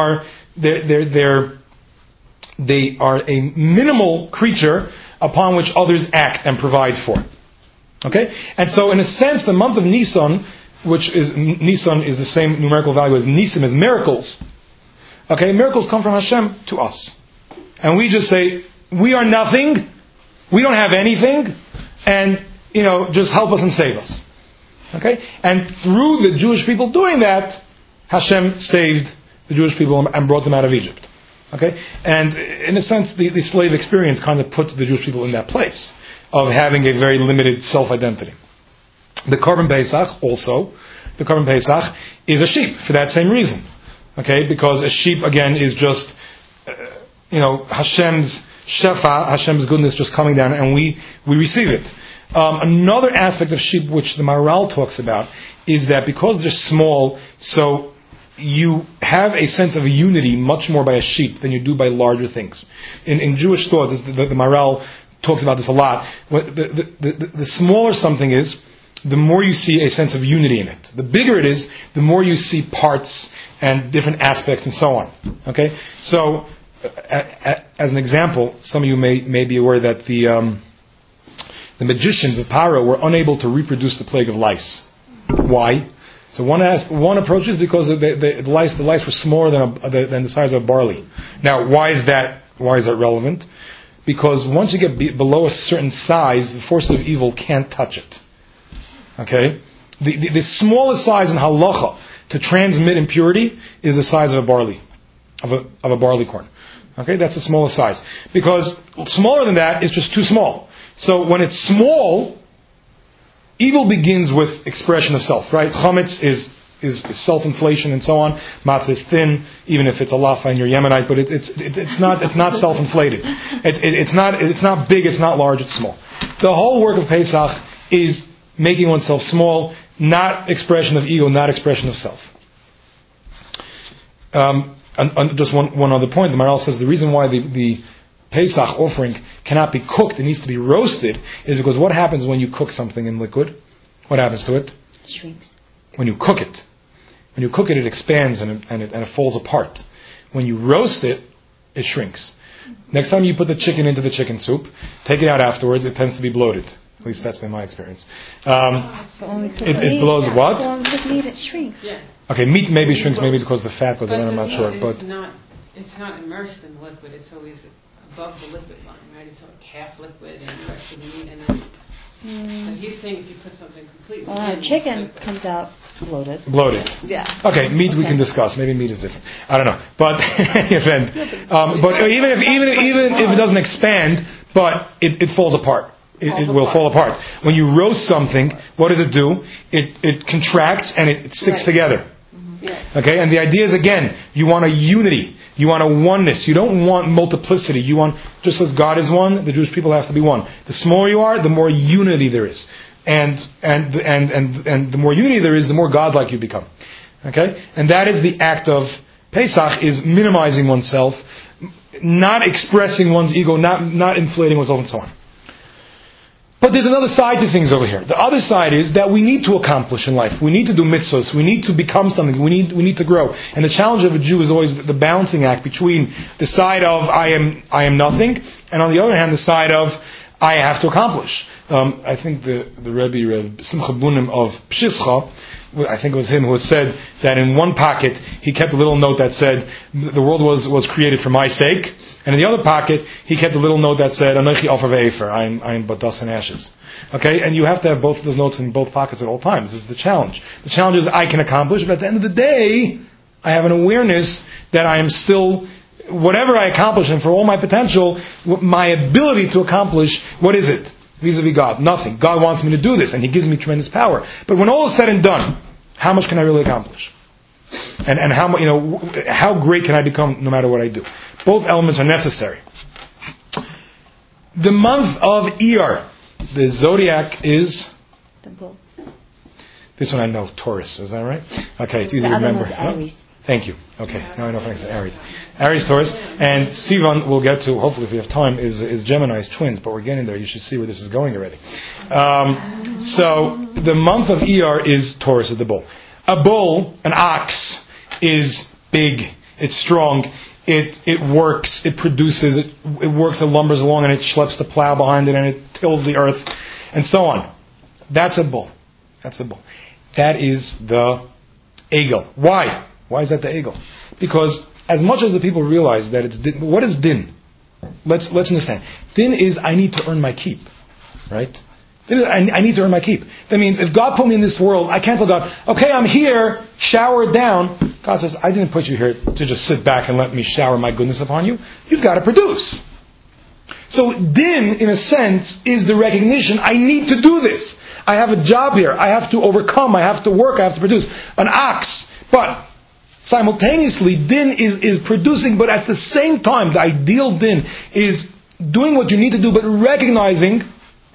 they are a minimal creature upon which others act and provide for. Okay? And so in a sense, the month of Nisan, Nisan is the same numerical value as Nisim, as miracles. Okay? Miracles come from Hashem to us. And we just say, we are nothing, we don't have anything, and, just help us and save us. Okay? And through the Jewish people doing that, Hashem saved the Jewish people and brought them out of Egypt. Okay? And in a sense, the slave experience kind of puts the Jewish people in that place of having a very limited self-identity. The Korban Pesach is a sheep for that same reason. Okay? Because a sheep, again, is just, Hashem's shefa, Hashem's goodness just coming down and we receive it. Another aspect of sheep which the Maharal talks about is that because they're small, so you have a sense of unity much more by a sheep than you do by larger things. In Jewish thought, the Maharal talks about this a lot. The smaller something is, the more you see a sense of unity in it. The bigger it is, the more you see parts and different aspects and so on. Okay? So, as an example, some of you may be aware that the magicians of Paro were unable to reproduce the plague of lice. Why? So one approach is because the lice were smaller than the size of barley. Now, why is that relevant? Because once you get below a certain size, the forces of evil can't touch it. Okay? The smallest size in halacha to transmit impurity is the size of a barley corn. Okay? That's the smallest size. Because smaller than that is just too small. So when it's small, evil begins with expression of self, right? Chametz is self-inflation and so on. Matzah is thin, even if it's a lafa and you're Yemenite, but it's not self-inflated. It's not big, it's not large, it's small. The whole work of Pesach is making oneself small, not expression of ego, not expression of self. And just one other point. The Maharal says the reason why the Pesach offering cannot be cooked, it needs to be roasted, is because what happens when you cook something in liquid? What happens to it? It shrinks. When you cook it. When you cook it, it expands and it falls apart. When you roast it, it shrinks. Next time you put the chicken into the chicken soup, take it out afterwards, it tends to be bloated. At least that's been my experience. It blows what? With meat, it shrinks. Yeah. Okay, meat maybe shrinks, maybe because the fat goes in, I'm not sure. But it's not immersed in the liquid, it's always above the liquid line, right? It's like half liquid and the rest of the meat, and then but he's saying if you put something completely chicken comes out bloated. Bloated. Yeah. Okay, meat we can discuss. Maybe meat is different. I don't know. But but even if it doesn't expand, but it falls apart. It will fall apart. When you roast something, what does it do? It contracts and it sticks together. Yes. Okay, and the idea is, again, you want a unity. You want a oneness. You don't want multiplicity. You want, just as God is one, the Jewish people have to be one. The smaller you are, the more unity there is. And the more unity there is, the more godlike you become. Okay? And that is the act of Pesach, is minimizing oneself, not expressing one's ego, not inflating oneself, and so on. But there's another side to things over here. The other side is that we need to accomplish in life. We need to do mitzvahs. We need to become something. We need to grow. And the challenge of a Jew is always the balancing act between the side of I am nothing, and on the other hand, the side of I have to accomplish. I think the Rebbe Simcha Bunim of Pshischa, I think it was him who said that in one pocket he kept a little note that said the world was created for my sake, and in the other pocket he kept a little note that said Anochi Ofer Ve'efer, I am but dust and ashes. Okay, and you have to have both of those notes in both pockets at all times. This is the challenge. The challenge is I can accomplish, but at the end of the day, I have an awareness that I am still, whatever I accomplish, and for all my potential, my ability to accomplish, what is it? Vis-a-vis God, nothing. God wants me to do this, and He gives me tremendous power. But when all is said and done, how much can I really accomplish? And how great can I become no matter what I do? Both elements are necessary. The month of Iyar, the zodiac is The bull. this one I know, Taurus. Is that right? Okay, it's easy The to other remember. one's Aries. Thank you. Okay, now I know Frank's Aries. Aries, Taurus, and Sivan we'll get to, hopefully if we have time, is Gemini's twins, but we're getting there. You should see where this is going already. So, the month of Iyar is Taurus, is the bull. A bull, an ox, is big, it's strong, it works, it produces, it works, it lumbers along, and it schleps the plow behind it, and it tills the earth, and so on. That's a bull. That's the bull. That is the egel. Why? Why is that the egel? Because as much as the people realize that it's din, what is din? Let's understand. Din is I need to earn my keep, right? Din is, I need to earn my keep. That means if God put me in this world, I can't tell God, okay, I'm here, shower it down. God says, I didn't put you here to just sit back and let me shower my goodness upon you. You've got to produce. So din, in a sense, is the recognition, I need to do this. I have a job here. I have to overcome. I have to work. I have to produce. An ox. But simultaneously, din is producing, but at the same time, the ideal din is doing what you need to do, but recognizing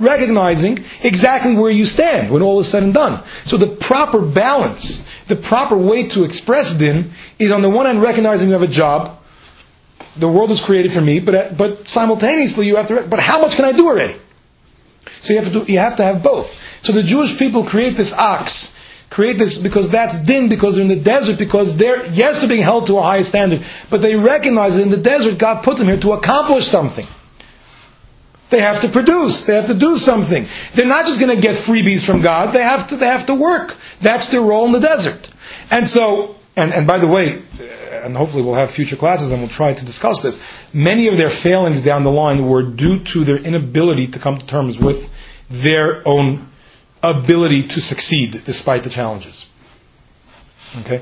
exactly where you stand when all is said and done. So the proper balance, the proper way to express din is on the one hand recognizing you have a job. The world is created for me, but simultaneously you have to. But how much can I do already? So you have to have both. So the Jewish people create this ox, create this because that's din, because they're in the desert, because they're being held to a high standard, but they recognize that in the desert God put them here to accomplish something. They have to produce. They have to do something. They're not just going to get freebies from God. They have to work. That's their role in the desert. And so, and by the way, and hopefully we'll have future classes and we'll try to discuss this, many of their failings down the line were due to their inability to come to terms with their own ability to succeed despite the challenges. Okay?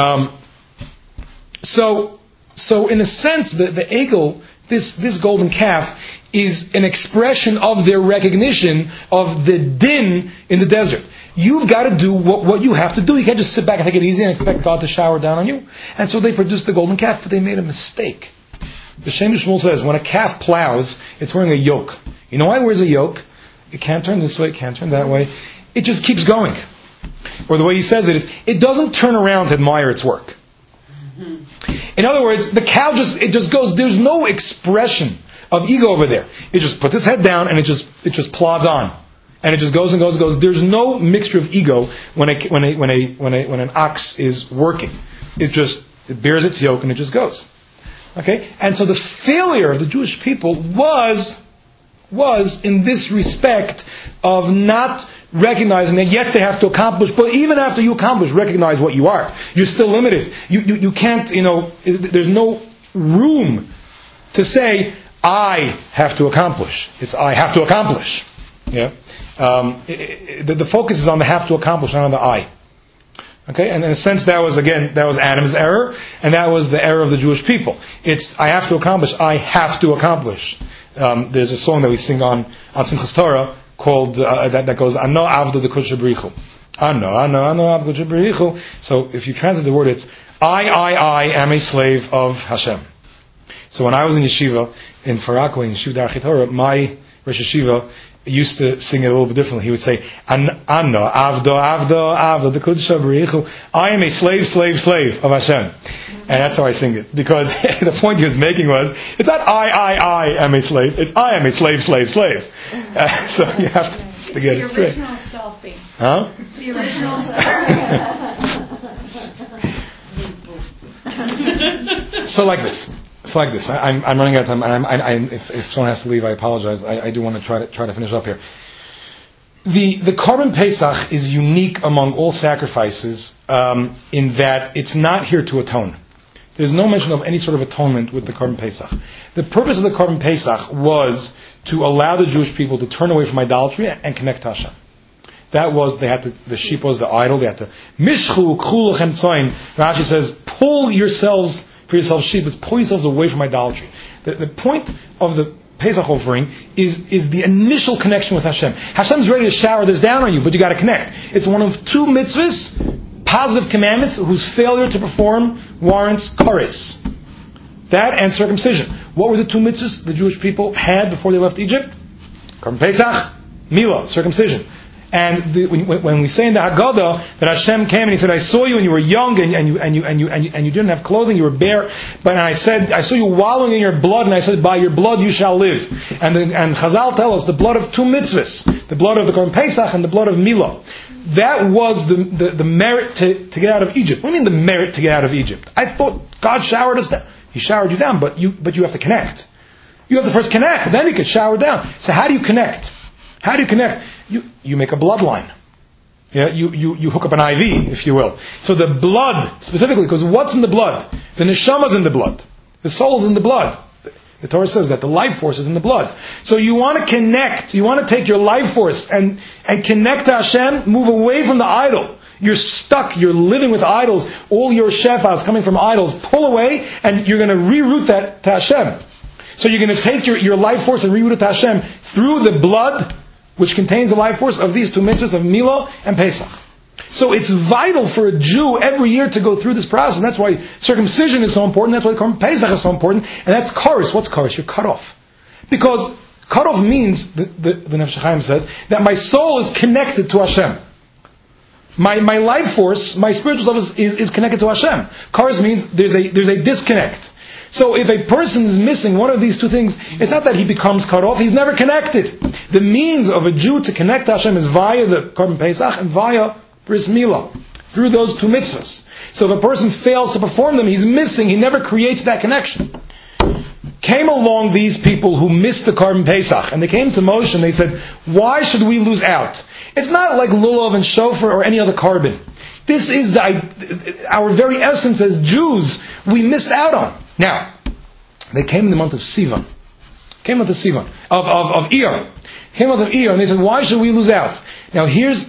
So in a sense, the egel, this golden calf, is an expression of their recognition of the din in the desert. You've got to do what you have to do. You can't just sit back and take it easy and expect God to shower down on you. And so they produced the golden calf, but they made a mistake. The Shem Shmuel says, when a calf plows, it's wearing a yoke. You know why it wears a yoke? It can't turn this way, it can't turn that way. It just keeps going. Or the way he says it is, it doesn't turn around to admire its work. In other words, the cow just goes, there's no expression of ego over there. It just puts its head down and it just plods on. And it just goes and goes and goes. There's no mixture of ego when an ox is working. It bears its yoke and it just goes. Okay? And so the failure of the Jewish people was in this respect of not recognizing that yes, they have to accomplish, but even after you accomplish, recognize what you are. You're still limited. You can't, there's no room to say, I have to accomplish. It's I have to accomplish. Yeah. The focus is on the have to accomplish, not on the I. Okay, and in a sense that was Adam's error, and that was the error of the Jewish people. It's I have to accomplish, I have to accomplish. There's a song that we sing on Simchas Torah called that goes Ano Avdo de Kodesh B'richu. Ano Avdo de B'richu. So if you translate the word, it's I am a slave of Hashem. So when I was in yeshiva in Farakwa in Yeshiva Darchei Torah, my Rosh Yeshiva used to sing it a little bit differently. He would say, Ano Avdo de Kodesh B'richu. I am a slave of Hashem. And that's how I sing it. Because the point he was making was, it's not I am a slave. It's I am a slave. So you have to get it straight. The original selfie. Huh? The original selfie. So like this. I'm running out of time. If someone has to leave, I apologize. I do want to try to finish up here. The Korban Pesach is unique among all sacrifices in that it's not here to atone. There's no mention of any sort of atonement with the Korban Pesach. The purpose of the Korban Pesach was to allow the Jewish people to turn away from idolatry and connect to Hashem. That was, the sheep was the idol. They had to mishchu k'chu lechem tzoyin. Rashi says, pull yourselves for yourselves sheep. Let's pull yourselves away from idolatry. The point of the Pesach offering is the initial connection with Hashem. Hashem's ready to shower this down on you, but you got to connect. It's one of two mitzvahs, positive commandments, whose failure to perform warrants kares. That and circumcision. What were the two mitzvahs the Jewish people had before they left Egypt? Korban Pesach, Milah, circumcision. And when we say in the Haggadah that Hashem came and He said, "I saw you when you were young and you didn't have clothing, you were bare, but I said I saw you wallowing in your blood, and I said, by your blood you shall live." And Chazal tell us the blood of two mitzvahs, the blood of the Korban Pesach and the blood of Milah. That was the merit to get out of Egypt. What do you mean the merit to get out of Egypt? I thought God showered us down. He showered you down, but you have to connect. You have to first connect, then you can shower down. So how do you connect? How do you connect? You make a bloodline. Yeah, you hook up an IV, if you will. So the blood, specifically, because what's in the blood? The neshama's in the blood. The soul's in the blood. The Torah says that the life force is in the blood. So you want to connect, you want to take your life force and connect to Hashem, move away from the idol. You're stuck, you're living with idols, all your shefas coming from idols, pull away, and you're going to reroute that to Hashem. So you're going to take your life force and reroute it to Hashem through the blood, which contains the life force of these two mitzvahs of Milah and Pesach. So it's vital for a Jew every year to go through this process. And that's why circumcision is so important. That's why Korban Pesach is so important. And that's kares. What's kares? You're cut off. Because cut off means, the Nefesh HaChaim says, that my soul is connected to Hashem. My life force, my spiritual self is connected to Hashem. Kares means there's a disconnect. So if a person is missing one of these two things, it's not that he becomes cut off, he's never connected. The means of a Jew to connect to Hashem is via the Korban Pesach and via Bris Milah, through those two mitzvahs. So if a person fails to perform them, he's missing, he never creates that connection. Came along these people who missed the Korban Pesach, and they came to Moshe and they said, why should we lose out? It's not like lulav and shofar or any other carbon. This is our very essence as Jews, we missed out on. Now, they came in the month of Sivan. Came out of Sivan. Of Iyar. Came out of Iyar, and they said, why should we lose out? Now here's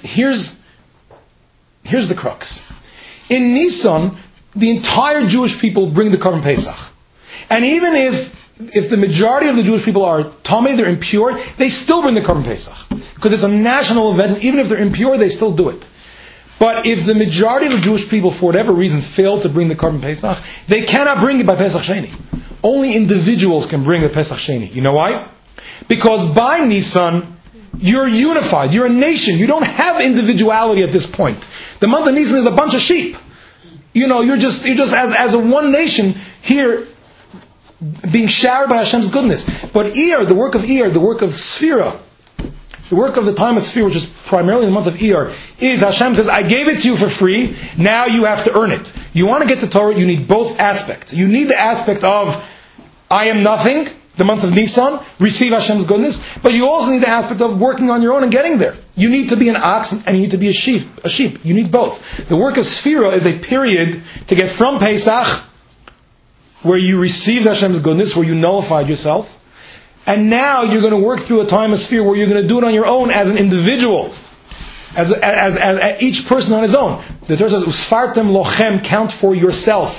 the crux. In Nisan, the entire Jewish people bring the Korban Pesach. And even if the majority of the Jewish people are Tamei, they're impure, they still bring the Korban Pesach. Because it's a national event, and even if they're impure, they still do it. But if the majority of the Jewish people, for whatever reason, fail to bring the Korban Pesach, they cannot bring it by Pesach Sheni. Only individuals can bring the Pesach Sheni. You know why? Because by Nisan, you're unified. You're a nation. You don't have individuality at this point. The month of Nisan is a bunch of sheep. You're just as a one nation here. being showered by Hashem's goodness. But the work of Sphira, the work of the time of Sphira, which is primarily the month of Iyar, is Hashem says, I gave it to you for free, now you have to earn it. You want to get the Torah, you need both aspects. You need the aspect of, I am nothing, the month of Nisan, receive Hashem's goodness, but you also need the aspect of working on your own and getting there. You need to be an ox and you need to be a sheep. You need both. The work of Sphira is a period to get from Pesach, where you received Hashem's goodness, where you nullified yourself, and now you're going to work through a time of Sphira where you're going to do it on your own as an individual, as each person on his own. The Torah says, "Usfartem lochem," count for yourself.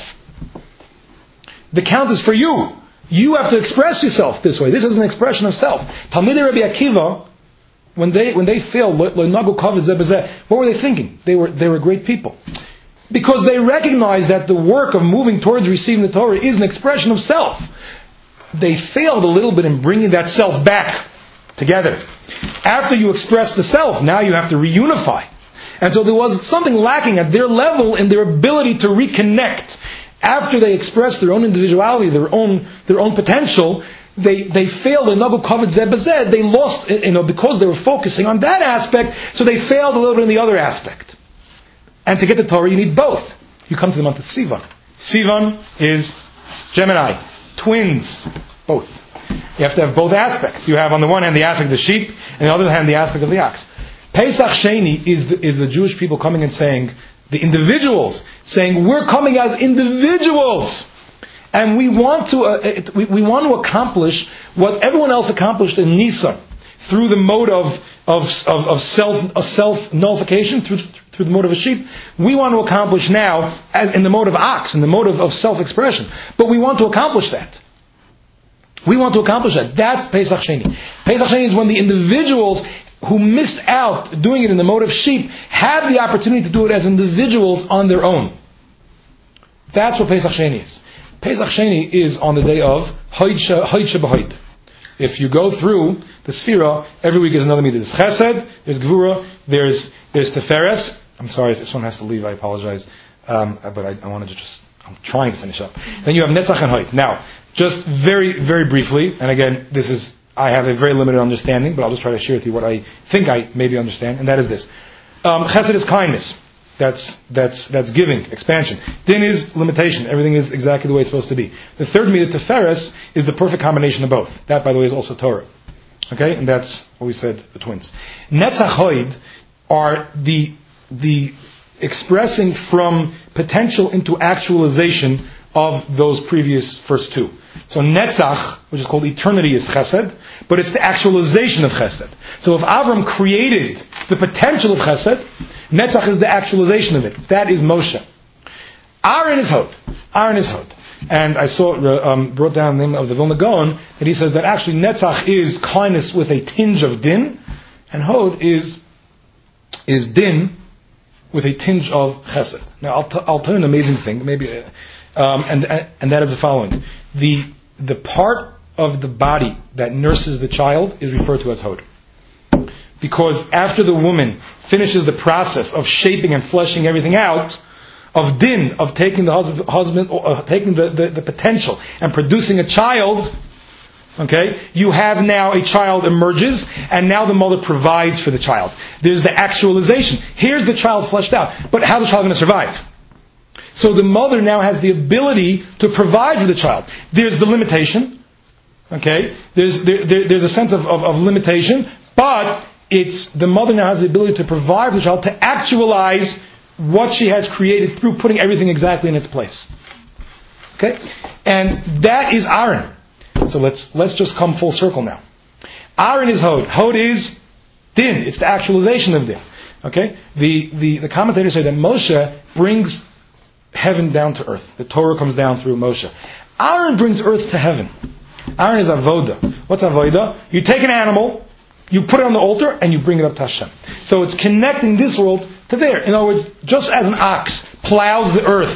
The count is for you. You have to express yourself this way. This is an expression of self. Talmidei Rabbi Akiva, when they failed, what were they thinking? They were great people. Because they recognized that the work of moving towards receiving the Torah is an expression of self. They failed a little bit in bringing that self back together. After you express the self, now you have to reunify. And so there was something lacking at their level in their ability to reconnect. After they expressed their own individuality, their own potential, they failed in Nagu Kavod Zeh B'Zeh. They lost, because they were focusing on that aspect, so they failed a little bit in the other aspect. And to get the Torah, you need both. You come to the month of Sivan. Sivan is Gemini, twins, both. You have to have both aspects. You have on the one hand the aspect of the sheep, and on the other hand the aspect of the ox. Pesach Sheni is the Jewish people coming and saying, the individuals saying, we're coming as individuals, and we want to accomplish what everyone else accomplished in Nisan through the mode of self nullification, through the mode of a sheep. We want to accomplish now as in the mode of ox, in the mode of self-expression. But we want to accomplish that. We want to accomplish that. That's Pesach Sheni. Pesach Sheni is when the individuals who missed out doing it in the mode of sheep have the opportunity to do it as individuals on their own. That's what Pesach Sheni is. Pesach Sheni is on the day of Hoid Shebahid. If you go through the Sphira, every week is another meter. There's Chesed, there's Gevura, there's Teferes. I'm sorry if someone has to leave, I apologize. But I wanted to I'm trying to finish up. Then you have Netzach and Hoid. Now, just very, very briefly, and again, I have a very limited understanding, but I'll just try to share with you what I think I maybe understand, and that is this. Chesed is kindness. That's giving, expansion. Din is limitation. Everything is exactly the way it's supposed to be. The third midah, Teferes, is the perfect combination of both. That, by the way, is also Torah. Okay? And that's what we said, the twins. Netzach Hoid are the expressing from potential into actualization of those previous first two. So Netzach, which is called eternity, is Chesed, but it's the actualization of Chesed. So if Avram created the potential of Chesed, Netzach is the actualization of it. That is Moshe. Aaron is Hod. And I brought down the name of the Vilna Gaon, that he says that actually Netzach is kindness with a tinge of Din, and Hod is Din with a tinge of Chesed. Now I'll tell you an amazing thing, maybe, and that is the following: the part of the body that nurses the child is referred to as Hod, because after the woman finishes the process of shaping and fleshing everything out, of Din, of taking the husband, or taking the potential and producing a child. Okay, you have now a child emerges, and now the mother provides for the child. There's the actualization. Here's the child fleshed out, but how's the child going to survive? So the mother now has the ability to provide for the child. There's the limitation. Okay, there's a sense of limitation, but it's the mother now has the ability to provide for the child, to actualize what she has created through putting everything exactly in its place. Okay, and that is Aaron. So let's just come full circle now. Aaron is Hod. Hod is Din. It's the actualization of Din. Okay? The commentators say that Moshe brings heaven down to earth. The Torah comes down through Moshe. Aaron brings earth to heaven. Aaron is Avoda. What's Avoda? You take an animal, you put it on the altar, and you bring it up to Hashem. So it's connecting this world to there. In other words, just as an ox plows the earth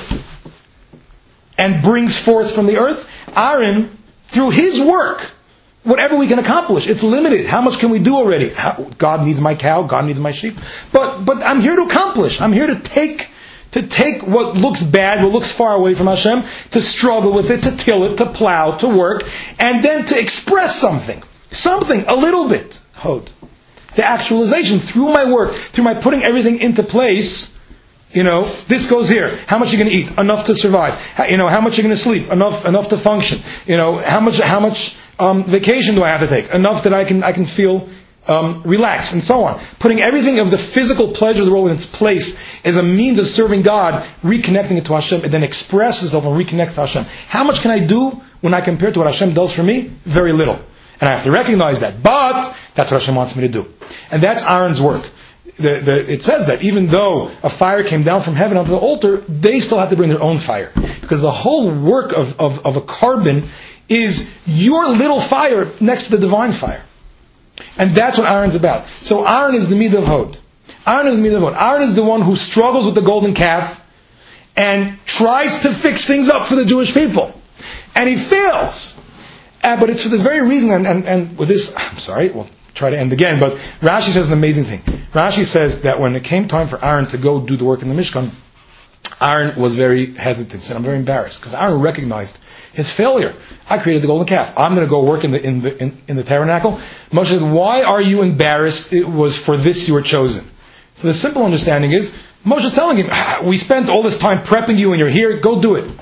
and brings forth from the earth, Aaron, through his work, whatever we can accomplish, it's limited. How much can we do already? God needs my cow, God needs my sheep. But I'm here to accomplish. I'm here to to take what looks bad, what looks far away from Hashem, to struggle with it, to till it, to plow, to work, and then to express something, a little bit. Hod. The actualization through my work, through my putting everything into place. This goes here. How much are you going to eat? Enough to survive. How much are you going to sleep? Enough to function. How much vacation do I have to take? Enough that I can feel relaxed, and so on. Putting everything of the physical pleasure of the world in its place is a means of serving God, reconnecting it to Hashem. It then expresses itself and reconnects to Hashem. How much can I do when I compare to what Hashem does for me? Very little. And I have to recognize that. But that's what Hashem wants me to do. And that's Aaron's work. It says that even though a fire came down from heaven onto the altar, they still have to bring their own fire. Because the whole work of a carbon is your little fire next to the divine fire. And that's what Aaron's about. So Aaron is the Midah of Hod. Aaron is the one who struggles with the golden calf and tries to fix things up for the Jewish people. And he fails. But it's for the very reason, and with this, I'm sorry, we'll try to end again, but Rashi says an amazing thing. Rashi says that when it came time for Aaron to go do the work in the Mishkan, Aaron was very hesitant. He said, I'm very embarrassed, because Aaron recognized his failure. I created the golden calf. I'm going to go work in the tabernacle. Moshe said, why are you embarrassed? It was for this you were chosen. So the simple understanding is, Moshe is telling him, we spent all this time prepping you and you're here, go do it.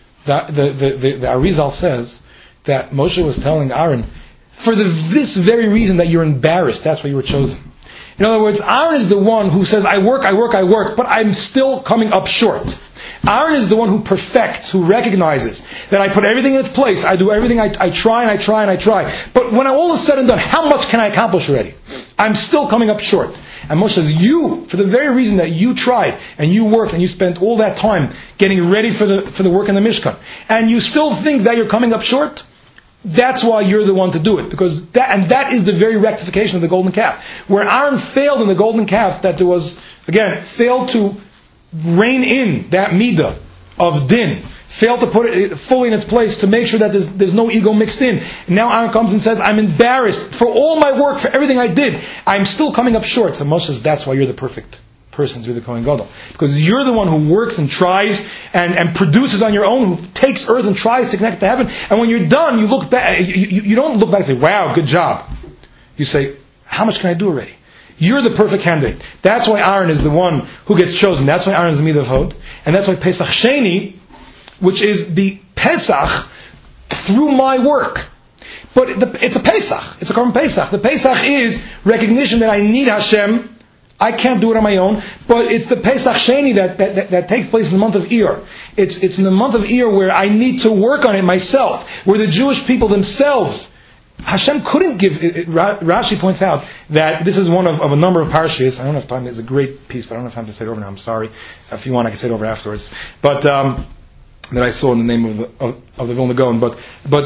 The Arizal says that Moshe was telling Aaron, for this very reason that you're embarrassed, that's why you were chosen. In other words, Aaron is the one who says, I work, but I'm still coming up short. Aaron is the one who perfects, who recognizes that I put everything in its place. I do everything, I try. But when all is said and done, how much can I accomplish already? I'm still coming up short. And Moshe says, you, for the very reason that you tried, and you worked, and you spent all that time getting ready for the work in the Mishkan, and you still think that you're coming up short, that's why you're the one to do it. Because that is the very rectification of the golden calf. Where Aaron failed in the golden calf, that there was, again, failed to rein in that midah of din, failed to put it fully in its place to make sure that there's no ego mixed in. And now Aaron comes and says, I'm embarrassed for all my work, for everything I did. I'm still coming up short. So Moshe says, that's why you're the perfect person to be the Kohen Gadol. Because you're the one who works and tries and produces on your own, who takes earth and tries to connect to heaven. And when you're done, you look back, you don't look back and say, wow, good job. You say, how much can I do already? You're the perfect candidate. That's why Aaron is the one who gets chosen. That's why Aaron is the Midah of Hod. And that's why Pesach Sheni, which is the Pesach through my work. But it's a Pesach. It's a Korban Pesach. The Pesach is recognition that I need Hashem. I can't do it on my own. But it's the Pesach Sheni that takes place in the month of Iyar. It's in the month of Iyar where I need to work on it myself. Where the Jewish people themselves, Hashem couldn't give. Rashi points out that this is one of a number of parashas. I don't have time. It's a great piece, but I don't have time to say it over now. I'm sorry. If you want, I can say it over afterwards. But that I saw in the name of the Vilna Gaon. But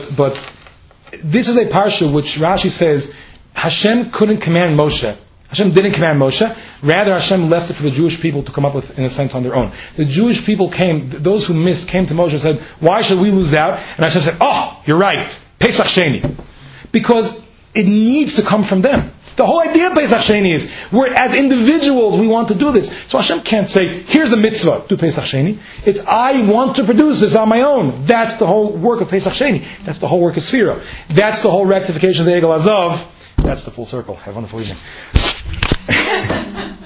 this is a parsha which Rashi says Hashem couldn't command Moshe. Hashem didn't command Moshe. Rather, Hashem left it for the Jewish people to come up with, in a sense, on their own. The Jewish people those who missed, came to Moshe and said, why should we lose out? And Hashem said, oh, you're right. Pesach Sheni. Because it needs to come from them. The whole idea of Pesach Sheni is, we're, as individuals, we want to do this. So Hashem can't say, here's a mitzvah, do Pesach Sheni. It's, I want to produce this on my own. That's the whole work of Pesach Sheni. That's the whole work of Sfira. That's the whole rectification of the Egel Azav. That's the full circle. Have a wonderful evening.